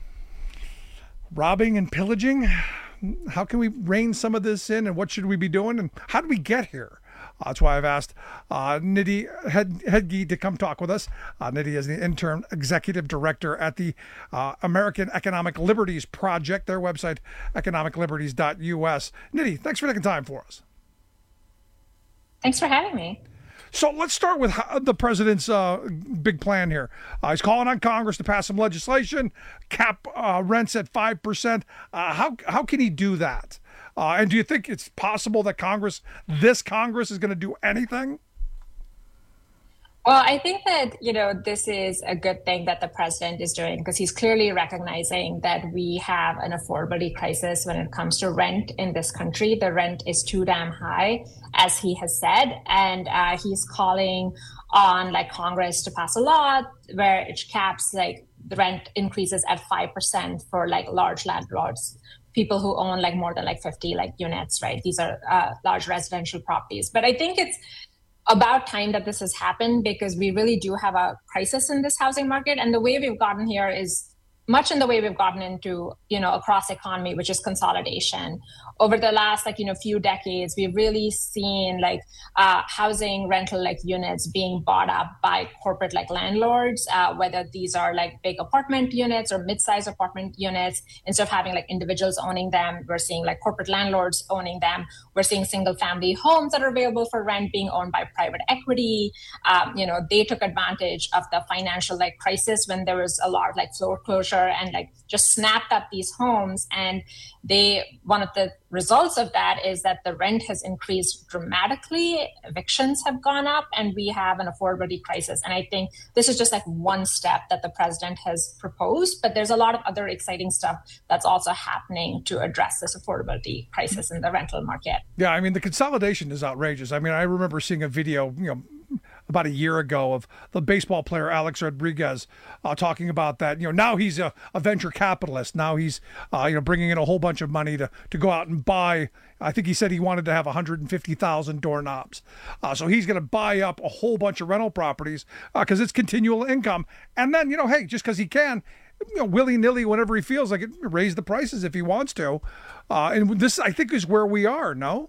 Speaker 12: robbing and pillaging, how can we rein some of this in, and what should we be doing, and how did we get here? Uh, that's why I've asked uh, Nidhi Hedge to come talk with us. Uh, Nidhi is the interim executive director at the uh, American Economic Liberties Project, their website, economic liberties dot U S. Nidhi, thanks for taking time for us.
Speaker 20: Thanks for having me.
Speaker 12: So let's start with how, the president's uh, big plan here. Uh, he's calling on Congress to pass some legislation, cap uh, rents at five percent. Uh, how how can he do that? Uh, and do you think it's possible that Congress, this Congress, is going to do anything?
Speaker 20: Well, I think that, you know, this is a good thing that the president is doing, because he's clearly recognizing that we have an affordability crisis when it comes to rent in this country. The rent is too damn high, as he has said, and uh, he's calling on like Congress to pass a law where it caps like the rent increases at five percent for like large landlords, people who own like more than like fifty like units, right? These are uh, large residential properties. But I think it's about time that this has happened, because we really do have a crisis in this housing market. And the way we've gotten here is much in the way we've gotten into, you know, across economy, which is consolidation. over the last like, you know, few decades, we've really seen like uh, housing rental like units being bought up by corporate like landlords, uh, whether these are like big apartment units or mid-sized apartment units. Instead of having like individuals owning them, we're seeing like corporate landlords owning them. We're seeing single family homes that are available for rent being owned by private equity. Um, you know, they took advantage of the financial like crisis when there was a lot of like foreclosure and like just snapped up these homes. And they, one of the results of that is that the rent has increased dramatically, evictions have gone up, and we have an affordability crisis. And I think this is just like one step that the president has proposed, but there's a lot of other exciting stuff that's also happening to address this affordability crisis in the rental market.
Speaker 12: Yeah, I mean, the consolidation is outrageous. I mean, I remember seeing a video, you know, about a year ago of the baseball player Alex Rodriguez uh, talking about that. You know, now he's a, a venture capitalist. Now he's, uh, you know, bringing in a whole bunch of money to, to go out and buy. I think he said he wanted to have one hundred fifty thousand doorknobs. Uh, so he's going to buy up a whole bunch of rental properties because uh, it's continual income. And then, you know, hey, just because he can, you know, willy-nilly, whenever he feels like it, raise the prices if he wants to. Uh, and this, I think, is where we are, no?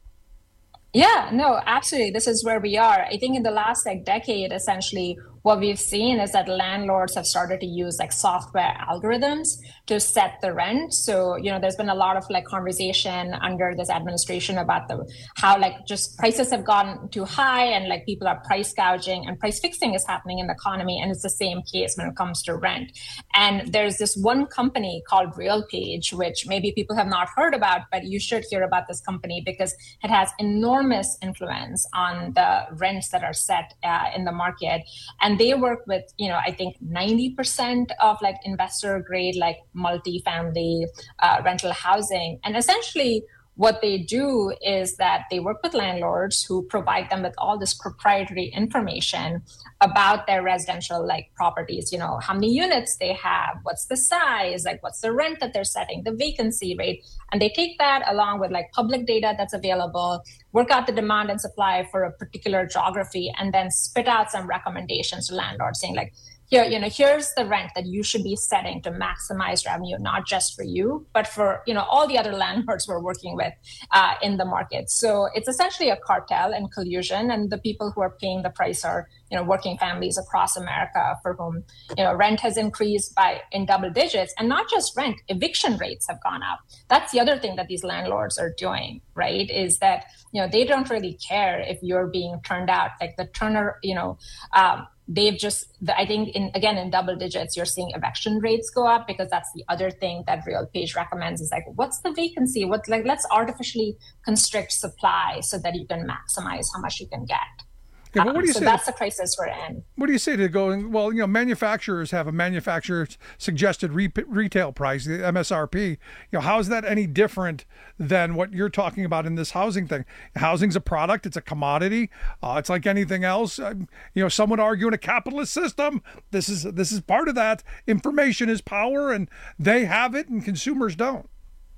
Speaker 20: Yeah, no, absolutely. This is where we are. I think in the last like decade, essentially, what we've seen is that landlords have started to use like software algorithms to set the rent. So, you know, there's been a lot of like conversation under this administration about the how like just prices have gone too high and like people are price gouging and price fixing is happening in the economy. And it's the same case when it comes to rent. And there's this one company called RealPage, which maybe people have not heard about, but you should hear about this company because it has enormous influence on the rents that are set uh, in the market. And they work with, you know, I think ninety percent of like investor grade, like multifamily uh, rental housing. And essentially what they do is that they work with landlords who provide them with all this proprietary information about their residential like properties, you know, how many units they have, what's the size, like what's the rent that they're setting, the vacancy rate. And they take that along with like public data that's available, work out the demand and supply for a particular geography, and then spit out some recommendations to landlords saying like, here, you know, here's the rent that you should be setting to maximize revenue, not just for you, but for, you know, all the other landlords we're working with uh, in the market. So it's essentially a cartel and collusion, and the people who are paying the price are, you know, working families across America for whom, you know, rent has increased by in double digits, and not just rent, eviction rates have gone up. That's the other thing that these landlords are doing, right? Is that, you know, they don't really care if you're being turned out, like the turner, you know, um, they've just, I think, in again, in double digits, you're seeing eviction rates go up because that's the other thing that RealPage recommends is like, what's the vacancy? What, like, let's artificially constrict supply so that you can maximize how much you can get.
Speaker 12: Yeah, but what do you
Speaker 20: um, so
Speaker 12: say
Speaker 20: that's
Speaker 12: to,
Speaker 20: the crisis we're in.
Speaker 12: What do you say to going, well, you know, manufacturers have a manufacturer's suggested re- retail price, the M S R P. You know, how is that any different than what you're talking about in this housing thing? Housing's a product. It's a commodity. Uh, it's like anything else. Uh, you know, some would argue in a capitalist system, this is this is part of that. Information is power, and they have it and consumers don't.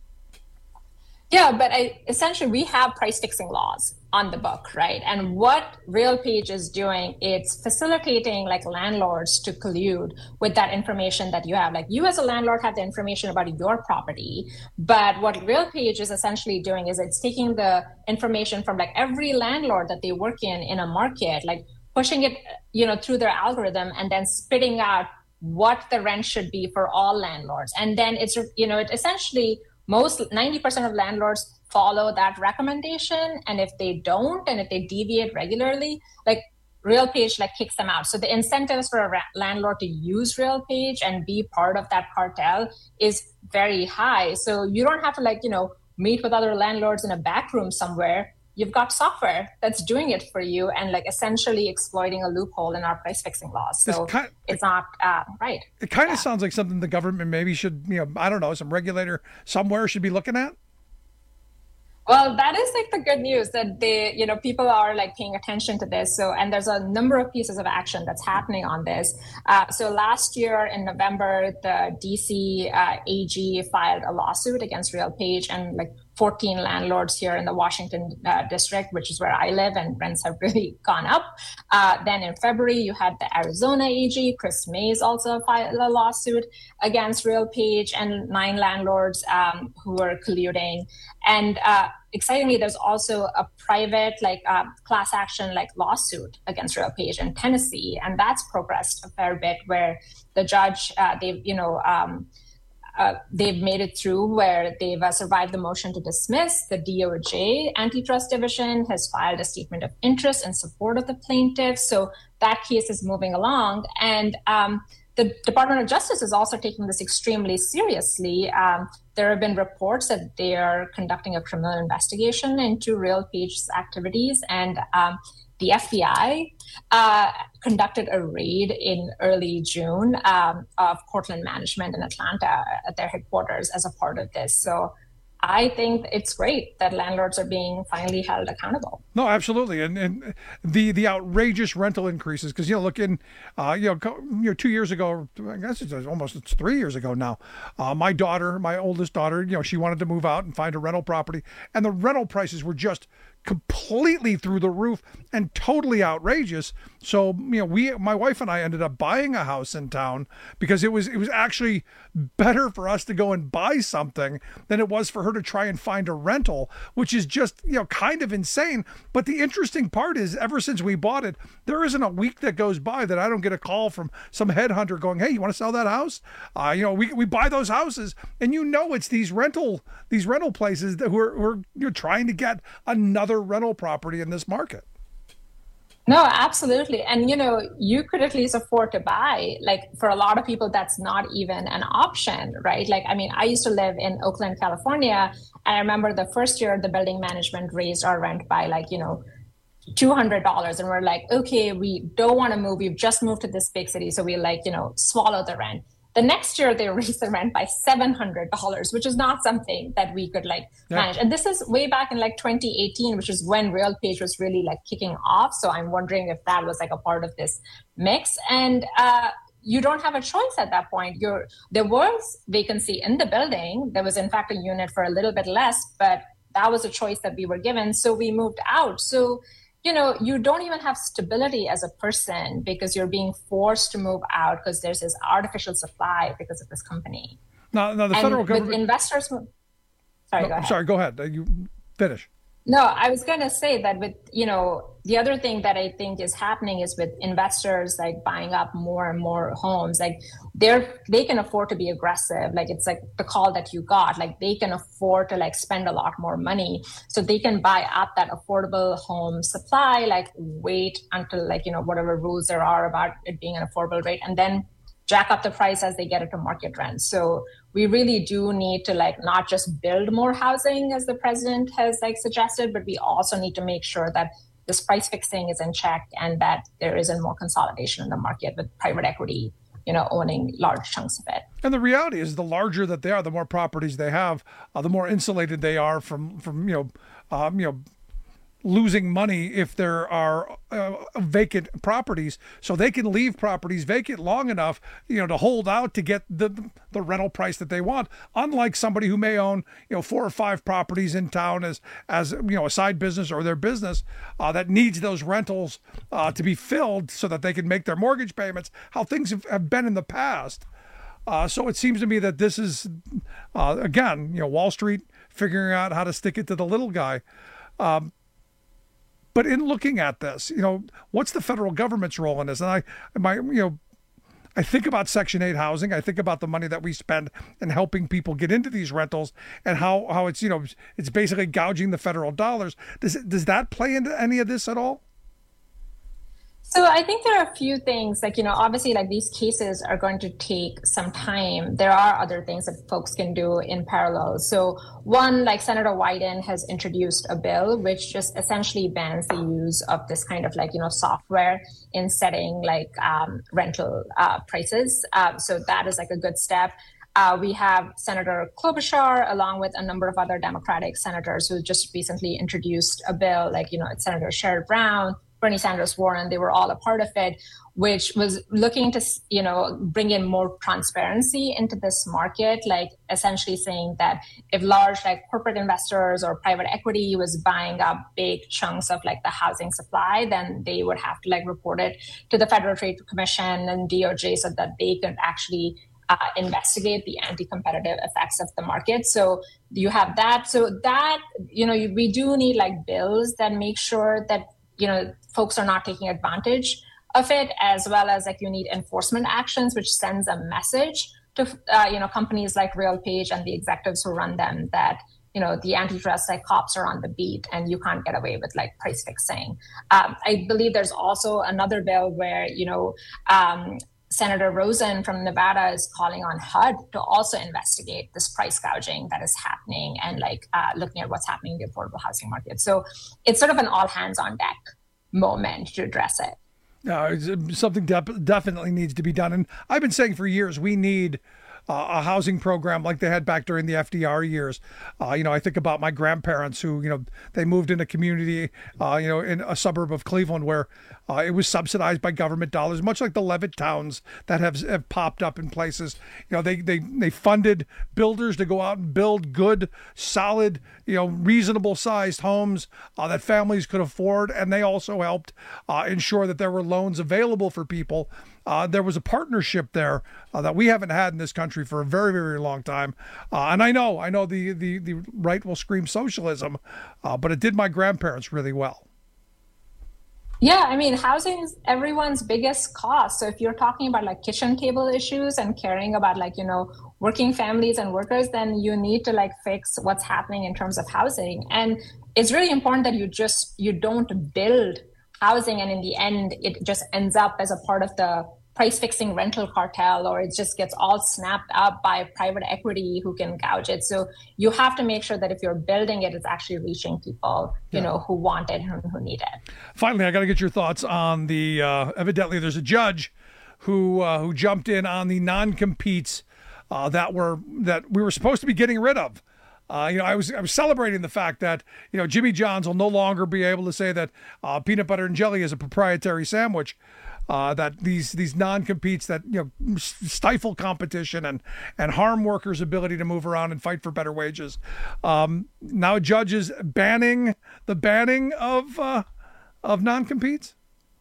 Speaker 20: Yeah, but I, essentially we have price fixing laws on the book, right? And what RealPage is doing, it's facilitating like landlords to collude with that information that you have. Like you as a landlord have the information about your property, but what RealPage is essentially doing is it's taking the information from like every landlord that they work in in a market, like pushing it, you know, through their algorithm and then spitting out what the rent should be for all landlords. And then it's, you know, it essentially most ninety percent of landlords follow that recommendation. And if they don't, and if they deviate regularly, like RealPage like kicks them out. So the incentives for a ra- landlord to use RealPage and be part of that cartel is very high. So you don't have to like, you know, meet with other landlords in a back room somewhere. You've got software that's doing it for you and like essentially exploiting a loophole in our price fixing laws. So it's, kind of, it's not uh, right.
Speaker 12: It kind
Speaker 20: yeah.
Speaker 12: of sounds like something the government maybe should, you know, I don't know, some regulator somewhere should be looking at.
Speaker 20: Well, that is like the good news that they, you know, people are like paying attention to this. So, and there's a number of pieces of action that's happening on this. Uh, so last year in November, the D C uh, A G filed a lawsuit against RealPage and like fourteen landlords here in the Washington uh, district, which is where I live, and rents have really gone up. Uh, then in February, you had the Arizona A G, Chris Mays, also filed a lawsuit against RealPage and nine landlords um, who were colluding. And uh, excitingly, there's also a private like uh, class action like lawsuit against RealPage in Tennessee, and that's progressed a fair bit. Where the judge, uh, they've you know. Um, Uh, they've made it through where they've uh, survived the motion to dismiss. The D O J Antitrust Division has filed a statement of interest in support of the plaintiffs. So that case is moving along. And um, the Department of Justice is also taking this extremely seriously. Um, there have been reports that they are conducting a criminal investigation into RealPage's activities. And um, the F B I uh, conducted a raid in early June um, of Cortland Management in Atlanta at their headquarters as a part of this. So I think it's great that landlords are being finally held accountable.
Speaker 12: No, absolutely, and and the the outrageous rental increases, because you know, look in, uh, you know, you know, two years ago, I guess it's almost it's three years ago now. Uh, my daughter, my oldest daughter, you know, she wanted to move out and find a rental property, and the rental prices were just completely through the roof and totally outrageous. So, you know, we, my wife and I ended up buying a house in town because it was, it was actually better for us to go and buy something than it was for her to try and find a rental, which is just, you know, kind of insane. But the interesting part is ever since we bought it, there isn't a week that goes by that I don't get a call from some headhunter going, hey, you want to sell that house? Uh, you know, we, we buy those houses and you know, it's these rental, these rental places that who are, who are you're trying to get another rental property in this market.
Speaker 20: No, absolutely. And, you know, you could at least afford to buy. Like, for a lot of people, that's not even an option, right? Like, I mean, I used to live in Oakland, California. And I remember the first year the building management raised our rent by like, you know, two hundred dollars. And we're like, okay, we don't want to move. We've just moved to this big city. So we like, you know, swallow the rent. The next year they raised the rent by seven hundred dollars, which is not something that we could like yeah. manage. And this is way back in like twenty eighteen, which is when RealPage was really like kicking off. So I'm wondering if that was like a part of this mix. And uh, you don't have a choice at that point. You're, there was vacancy in the building. There was in fact a unit for a little bit less, but that was a choice that we were given. So we moved out. So you know, you don't even have stability as a person because you're being forced to move out because there's this artificial supply because of this company.
Speaker 12: Now, now the
Speaker 20: and
Speaker 12: federal government...
Speaker 20: With investors... Sorry,
Speaker 12: no,
Speaker 20: go ahead.
Speaker 12: Sorry, go ahead. You finish.
Speaker 20: No, I was going to say that with, you know, the other thing that I think is happening is with investors like buying up more and more homes, like they're, they can afford to be aggressive. Like it's like the call that you got, like they can afford to like spend a lot more money. So they can buy up that affordable home supply, like wait until like, you know, whatever rules there are about it being an affordable rate and then jack up the price as they get it to market rent. So we really do need to like not just build more housing as the president has like suggested, but we also need to make sure that this price fixing is in check and that there isn't more consolidation in the market with private equity, you know, owning large chunks of it.
Speaker 12: And the reality is the larger that they are, the more properties they have, uh, the more insulated they are from, from, you know, um, you know, losing money if there are uh, vacant properties, so they can leave properties vacant long enough, you know, to hold out to get the the rental price that they want. Unlike somebody who may own, you know, four or five properties in town as as you know a side business or their business uh, that needs those rentals uh, to be filled so that they can make their mortgage payments. How things have, have been in the past. Uh, so it seems to me that this is uh, again, you know, Wall Street figuring out how to stick it to the little guy. Um, But in looking at this, you know, what's the federal government's role in this? And I, my, you know, I think about Section eight housing. I think about the money that we spend in helping people get into these rentals and how, how it's, you know, it's basically gouging the federal dollars. Does it, does that play into any of this at all?
Speaker 20: So I think there are a few things like, you know, obviously like these cases are going to take some time. There are other things that folks can do in parallel. So one, like Senator Wyden has introduced a bill which just essentially bans the use of this kind of like, you know, software in setting like um, rental uh, prices. Um, so that is like a good step. Uh, we have Senator Klobuchar, along with a number of other Democratic senators who just recently introduced a bill, like, you know, it's Senator Sherrod Brown, Bernie Sanders, Warren, they were all a part of it, which was looking to, you know, bring in more transparency into this market, like essentially saying that if large like corporate investors or private equity was buying up big chunks of like the housing supply, then they would have to like report it to the Federal Trade Commission and D O J so that they could actually uh, investigate the anti-competitive effects of the market. So you have that. So that, you know, we do need like bills that make sure that, you know, folks are not taking advantage of it, as well as like you need enforcement actions, which sends a message to, uh, you know, companies like RealPage and the executives who run them that, you know, the antitrust like cops are on the beat and you can't get away with like price fixing. Um, I believe there's also another bill where, you know, um, Senator Rosen from Nevada is calling on H U D to also investigate this price gouging that is happening and like uh, looking at what's happening in the affordable housing market. So it's sort of an all hands on deck moment to address it.
Speaker 12: No, something de- definitely needs to be done. And I've been saying for years, we need Uh, a housing program like they had back during the F D R years. Uh, you know, I think about my grandparents who, you know, they moved in a community, uh, you know, in a suburb of Cleveland where uh, it was subsidized by government dollars, much like the Levitt towns that have, have popped up in places. You know, they, they, they funded builders to go out and build good, solid, you know, reasonable sized homes uh, that families could afford. And they also helped uh, ensure that there were loans available for people. Uh, there was a partnership there uh, that we haven't had in this country for a very, very long time. Uh, and I know, I know the, the, the right will scream socialism, uh, but it did my grandparents really well.
Speaker 20: Yeah, I mean, housing is everyone's biggest cost. So if you're talking about like kitchen table issues and caring about like, you know, working families and workers, then you need to like fix what's happening in terms of housing. And it's really important that you just, you don't build housing and in the end, it just ends up as a part of the price fixing rental cartel, or it just gets all snapped up by private equity who can gouge it. So you have to make sure that if you're building it, it's actually reaching people, you yeah. know, who want it and who need it.
Speaker 12: Finally, I got to get your thoughts on the, uh, evidently there's a judge who, uh, who jumped in on the non-competes uh, that were, that we were supposed to be getting rid of. Uh, you know, I was I was celebrating the fact that, you know, Jimmy John's will no longer be able to say that uh, peanut butter and jelly is a proprietary sandwich. Uh, that these these non-competes that, you know, stifle competition and and harm workers' ability to move around and fight for better wages. Um, now, judges banning the banning of uh, of non-competes.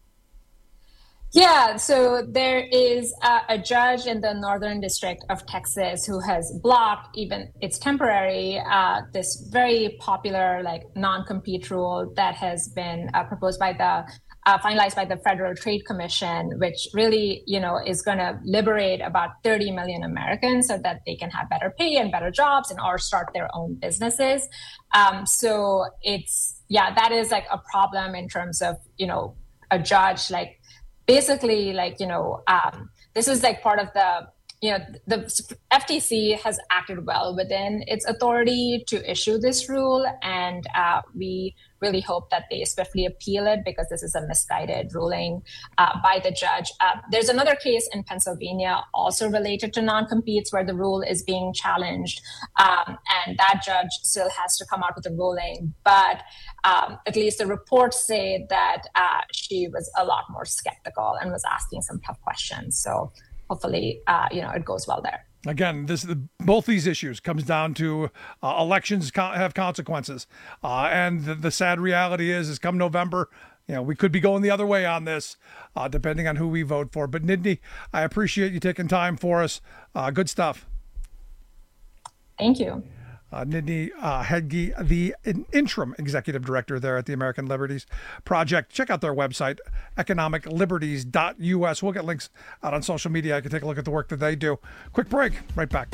Speaker 20: Yeah, so there is a, a judge in the Northern District of Texas who has blocked, even it's temporary, uh, this very popular like non-compete rule that has been uh, proposed by the uh, finalized by the Federal Trade Commission, which really, you know, is going to liberate about thirty million Americans so that they can have better pay and better jobs and or start their own businesses. Um, so it's, yeah, that is like a problem in terms of, you know, a judge like, basically, like, you know, um, this is like part of the, you know, the F T C has acted well within its authority to issue this rule. And uh, we really hope that they swiftly appeal it because this is a misguided ruling uh, by the judge. Uh, there's another case in Pennsylvania also related to non-competes where the rule is being challenged. Um, and that judge still has to come out with a ruling. But um, at least the reports say that uh, she was a lot more skeptical and was asking some tough questions. So hopefully, uh, you know, it goes well there.
Speaker 12: Again, this the, both these issues comes down to uh, elections co- have consequences, uh, and the, the sad reality is, is come November, you know, we could be going the other way on this, uh, depending on who we vote for. But Nidhi, I appreciate you taking time for us. Uh, good stuff.
Speaker 20: Thank you.
Speaker 12: Uh, Nidhi uh, Hedge, the interim executive director there at the American Liberties Project. Check out their website, economic liberties dot U S. We'll get links out on social media. I can take a look at the work that they do. Quick break. Right back.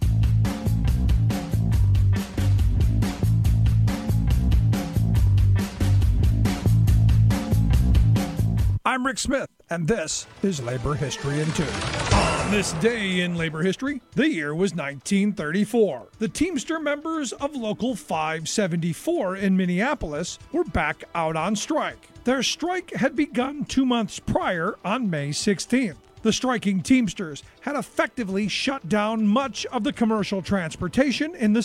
Speaker 12: I'm Rick Smith, and this is Labor History in Two. On this day in labor history, the year was nineteen thirty-four. The Teamster members of Local five seventy-four in Minneapolis were back out on strike. Their strike had begun two months prior on May sixteenth. The striking Teamsters had effectively shut down much of the commercial transportation in the city.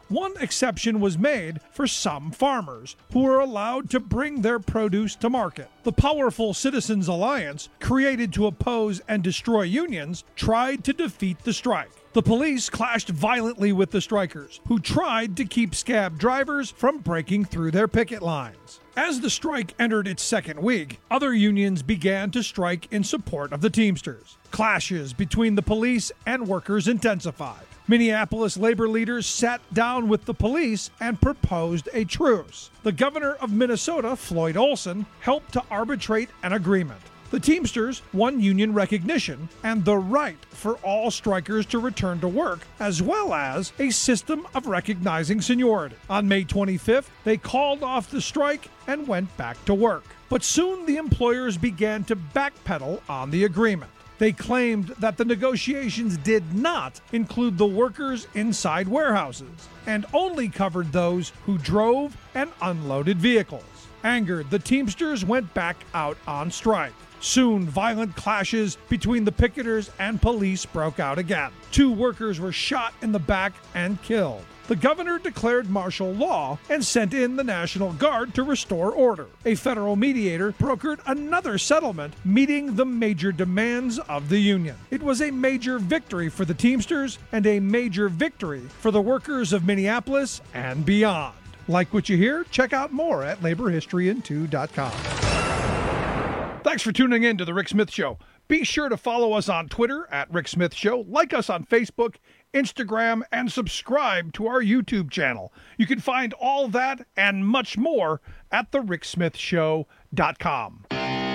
Speaker 12: one exception was made for some farmers who were allowed to bring their produce to market. The powerful Citizens Alliance, created to oppose and destroy unions, tried to defeat the strike. The police clashed violently with the strikers, who tried to keep scab drivers from breaking through their picket lines. As the strike entered its second week, other unions began to strike in support of the Teamsters. Clashes between the police and workers intensified. Minneapolis labor leaders sat down with the police and proposed a truce. The governor of Minnesota, Floyd Olson, helped to arbitrate an agreement. The Teamsters won union recognition and the right for all strikers to return to work, as well as a system of recognizing seniority. On May twenty-fifth, they called off the strike and went back to work. But soon the employers began to backpedal on the agreement. They claimed that the negotiations did not include the workers inside warehouses and only covered those who drove and unloaded vehicles. Angered, the Teamsters went back out on strike. Soon, violent clashes between the picketers and police broke out again. Two workers were shot in the back and killed. The governor declared martial law and sent in the National Guard to restore order. A federal mediator brokered another settlement meeting the major demands of the union. It was a major victory for the Teamsters and a major victory for the workers of Minneapolis and beyond. Like what you hear? Check out more at labor history in two dot com. Thanks for tuning in to The Rick Smith Show. Be sure to follow us on Twitter at Rick Smith Show, like us on Facebook, Instagram, and subscribe to our YouTube channel. You can find all that and much more at the rick smith show dot com.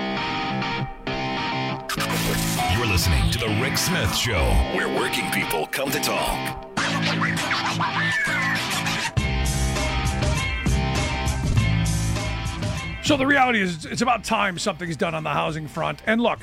Speaker 1: You're listening to The Rick Smith Show, where working people come to talk.
Speaker 12: So the reality is, it's about time something's done on the housing front. And look,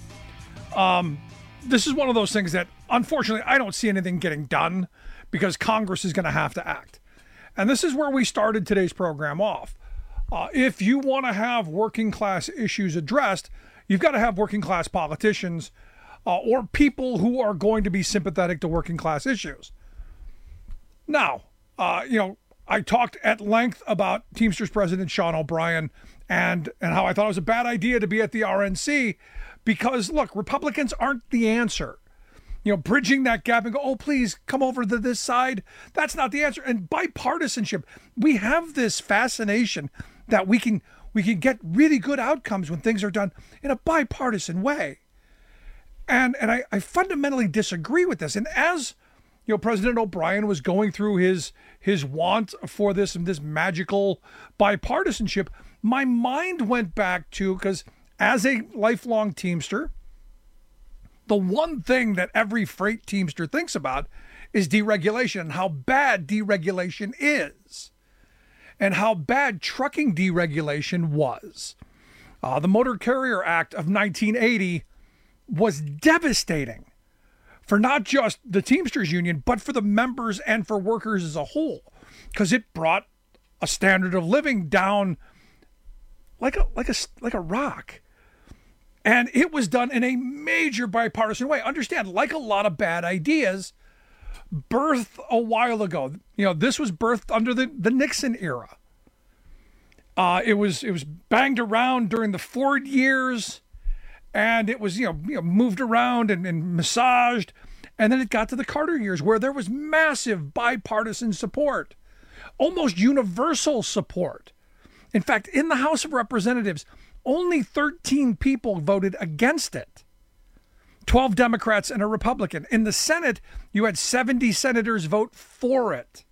Speaker 12: um, this is one of those things that, unfortunately, I don't see anything getting done because Congress is going to have to act. And this is where we started today's program off. Uh, if you want to have working class issues addressed, you've got to have working class politicians uh, or people who are going to be sympathetic to working class issues. Now, uh, you know, I talked at length about Teamsters President Sean O'Brien and, and how I thought it was a bad idea to be at the R N C because, look, Republicans aren't the answer. You know, bridging that gap and go, oh, please come over to this side. That's not the answer. And bipartisanship, we have this fascination that we can we can get really good outcomes when things are done in a bipartisan way. And and I, I fundamentally disagree with this. And as you know, President O'Brien was going through his his want for this and this magical bipartisanship, my mind went back to, because as a lifelong Teamster, the one thing that every freight Teamster thinks about is deregulation and how bad deregulation is and how bad trucking deregulation was. Uh, the Motor Carrier Act of nineteen eighty was devastating for not just the Teamsters Union, but for the members and for workers as a whole, because it brought a standard of living down like a like a like a rock. And it was done in a major bipartisan way. Understand, like a lot of bad ideas, birthed a while ago. You know, this was birthed under the, the Nixon era. Uh, it was it was banged around during the Ford years, and it was you know, you know moved around and, and massaged, and then it got to the Carter years where there was massive bipartisan support, almost universal support. In fact, in the House of Representatives, only thirteen people voted against it. twelve Democrats and a Republican. In the Senate, you had seventy senators vote for it.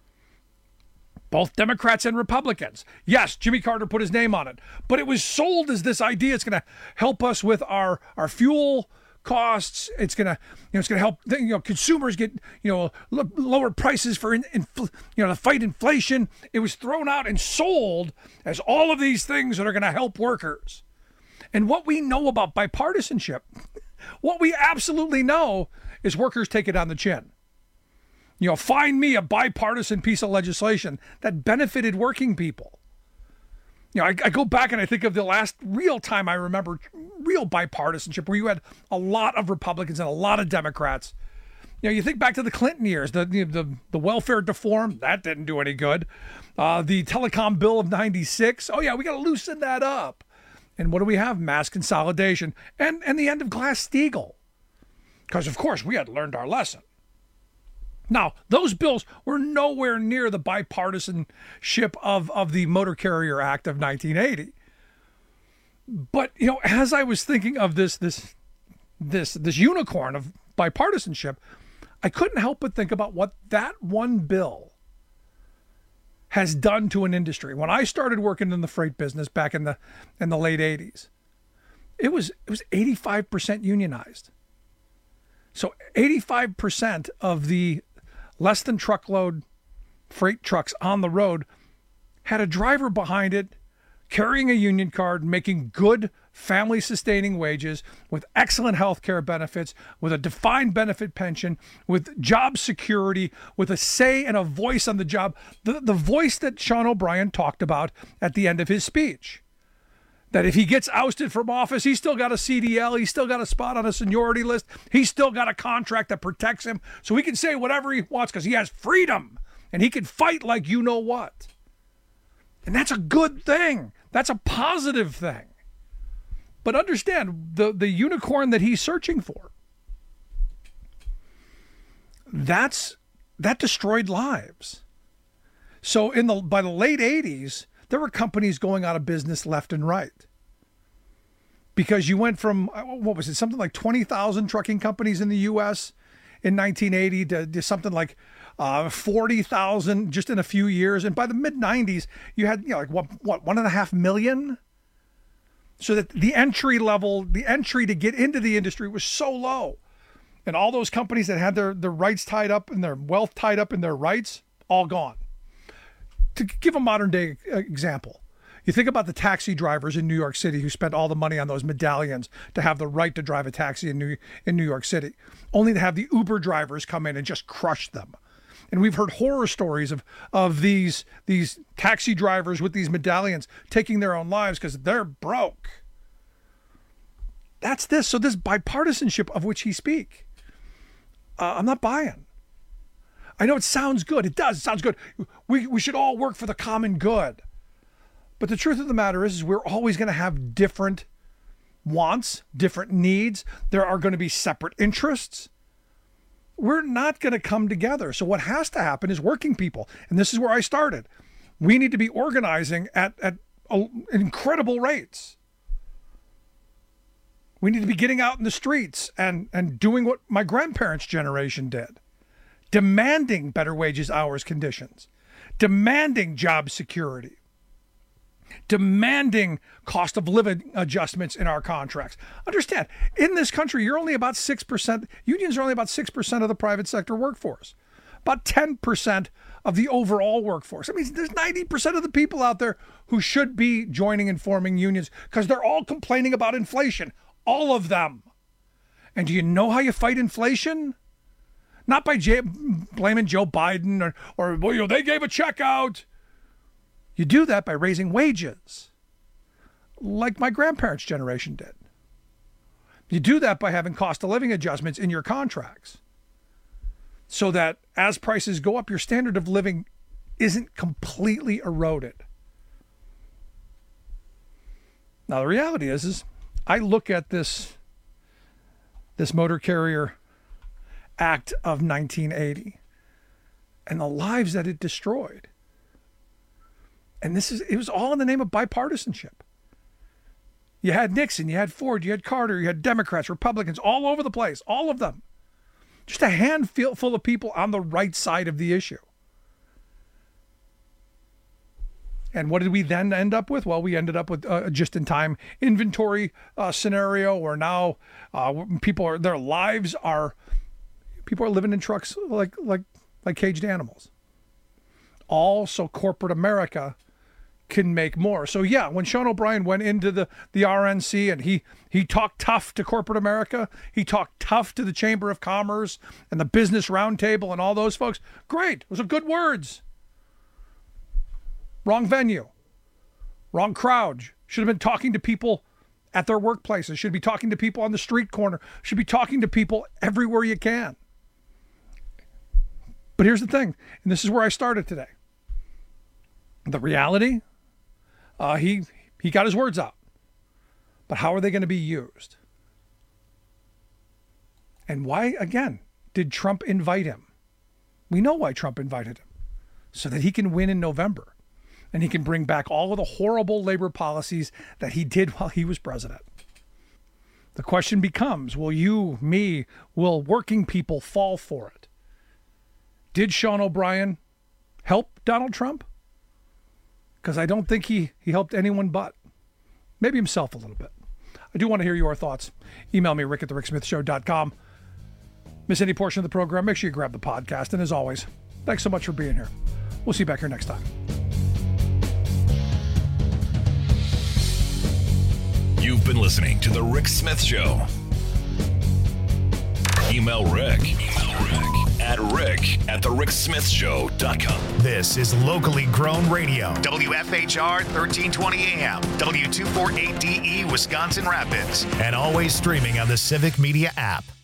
Speaker 12: Both Democrats and Republicans. Yes, Jimmy Carter put his name on it, but it was sold as this idea it's going to help us with our, our fuel costs. It's going to, you know, it's going to help, you know, consumers get, you know, l- lower prices for, in, in, you know, to fight inflation. It was thrown out and sold as all of these things that are going to help workers. And what we know about bipartisanship, what we absolutely know is workers take it on the chin. You know, find me a bipartisan piece of legislation that benefited working people. You know, I, I go back and I think of the last real time I remember real bipartisanship where you had a lot of Republicans and a lot of Democrats, You know, you think back to the Clinton years, the the the, the welfare reform, that didn't do any good. Uh, the telecom bill of ninety-six, oh yeah, we got to loosen that up. And what do we have? Mass consolidation and, and the end of Glass-Steagall. Because, of course, we had learned our lesson. Now, those bills were nowhere near the bipartisanship of, of the Motor Carrier Act of nineteen eighty. But, you know, as I was thinking of this this this this unicorn of bipartisanship, I couldn't help but think about what that one bill has done to an industry. When I started working in the freight business back in the in the late eighties, it was it was eighty-five percent unionized. So eighty-five percent of the less than truckload freight trucks on the road had a driver behind it carrying a union card, making good family-sustaining wages, with excellent health care benefits, with a defined benefit pension, with job security, with a say and a voice on the job, the, the voice that Sean O'Brien talked about at the end of his speech. That if he gets ousted from office, he's still got a C D L, he's still got a spot on a seniority list, he's still got a contract that protects him, so he can say whatever he wants because he has freedom, and he can fight like you know what. And that's a good thing. That's a positive thing. But understand, the, the unicorn that he's searching for, that's that destroyed lives. So in the by the late eighties, there were companies going out of business left and right. Because you went from, what was it, something like twenty thousand trucking companies in the U S in nineteen eighty to, to something like uh, forty thousand just in a few years. And by the mid nineties, you had, you know, like what, what, one and a half million? So that the entry level, the entry to get into the industry was so low. And all those companies that had their, their rights tied up and their wealth tied up in their rights, all gone. To give a modern day example, you think about the taxi drivers in New York City who spent all the money on those medallions to have the right to drive a taxi in New, in New York City, only to have the Uber drivers come in and just crush them. And we've heard horror stories of, of these, these taxi drivers with these medallions taking their own lives because they're broke. That's this. So this bipartisanship of which he speak, uh, I'm not buying. I know it sounds good. It does. It sounds good. We, we should all work for the common good. But the truth of the matter is, is we're always going to have different wants, different needs. There are going to be separate interests. We're not going to come together. So what has to happen is working people, and this is where I started, we need to be organizing at, at incredible rates. We need to be getting out in the streets and, and doing what my grandparents' generation did. Demanding better wages, hours, conditions. Demanding job security. Demanding cost of living adjustments in our contracts. Understand, in this country, you're only about six percent, unions are only about six percent of the private sector workforce. About ten percent of the overall workforce. I mean, there's ninety percent of the people out there who should be joining and forming unions because they're all complaining about inflation. All of them. And do you know how you fight inflation? Not by J- blaming Joe Biden or, or well, you know, they gave a check out. You do that by raising wages, like my grandparents' generation did. You do that by having cost of living adjustments in your contracts so that as prices go up, your standard of living isn't completely eroded. Now, the reality is, is I look at this, this Motor Carrier Act of nineteen eighty and the lives that it destroyed. And this is, it was all in the name of bipartisanship. You had Nixon, you had Ford, you had Carter, you had Democrats, Republicans, all over the place, all of them. Just a handful full of people on the right side of the issue. And what did we then end up with? Well, we ended up with a just-in-time inventory uh, scenario where now uh, people are, their lives are, people are living in trucks like like like caged animals. All so corporate America can make more. So yeah, when Sean O'Brien went into the, the R N C and he he talked tough to corporate America, he talked tough to the Chamber of Commerce and the Business Roundtable and all those folks, great. Those are good words. Wrong venue. Wrong crowd. Should have been talking to people at their workplaces. Should be talking to people on the street corner. Should be talking to people everywhere you can. But here's the thing, and this is where I started today. The reality, uh, he he got his words out. But how are they going to be used? And why, again, did Trump invite him? We know why Trump invited him. So that he can win in November. And he can bring back all of the horrible labor policies that he did while he was president. The question becomes, will you, me, will working people fall for it? Did Sean O'Brien help Donald Trump? Because I don't think he, he helped anyone but. Maybe himself a little bit. I do want to hear your thoughts. Email me, rick at the rick smith show dot com. Miss any portion of the program, make sure you grab the podcast. And as always, thanks so much for being here. We'll see you back here next time.
Speaker 1: You've been listening to The Rick Smith Show. Email Rick, Email Rick at rick at the rick smith show dot com. This is locally grown radio. W F H R thirteen twenty A M, W two forty-eight D E, Wisconsin Rapids. And always streaming on the Civic Media app.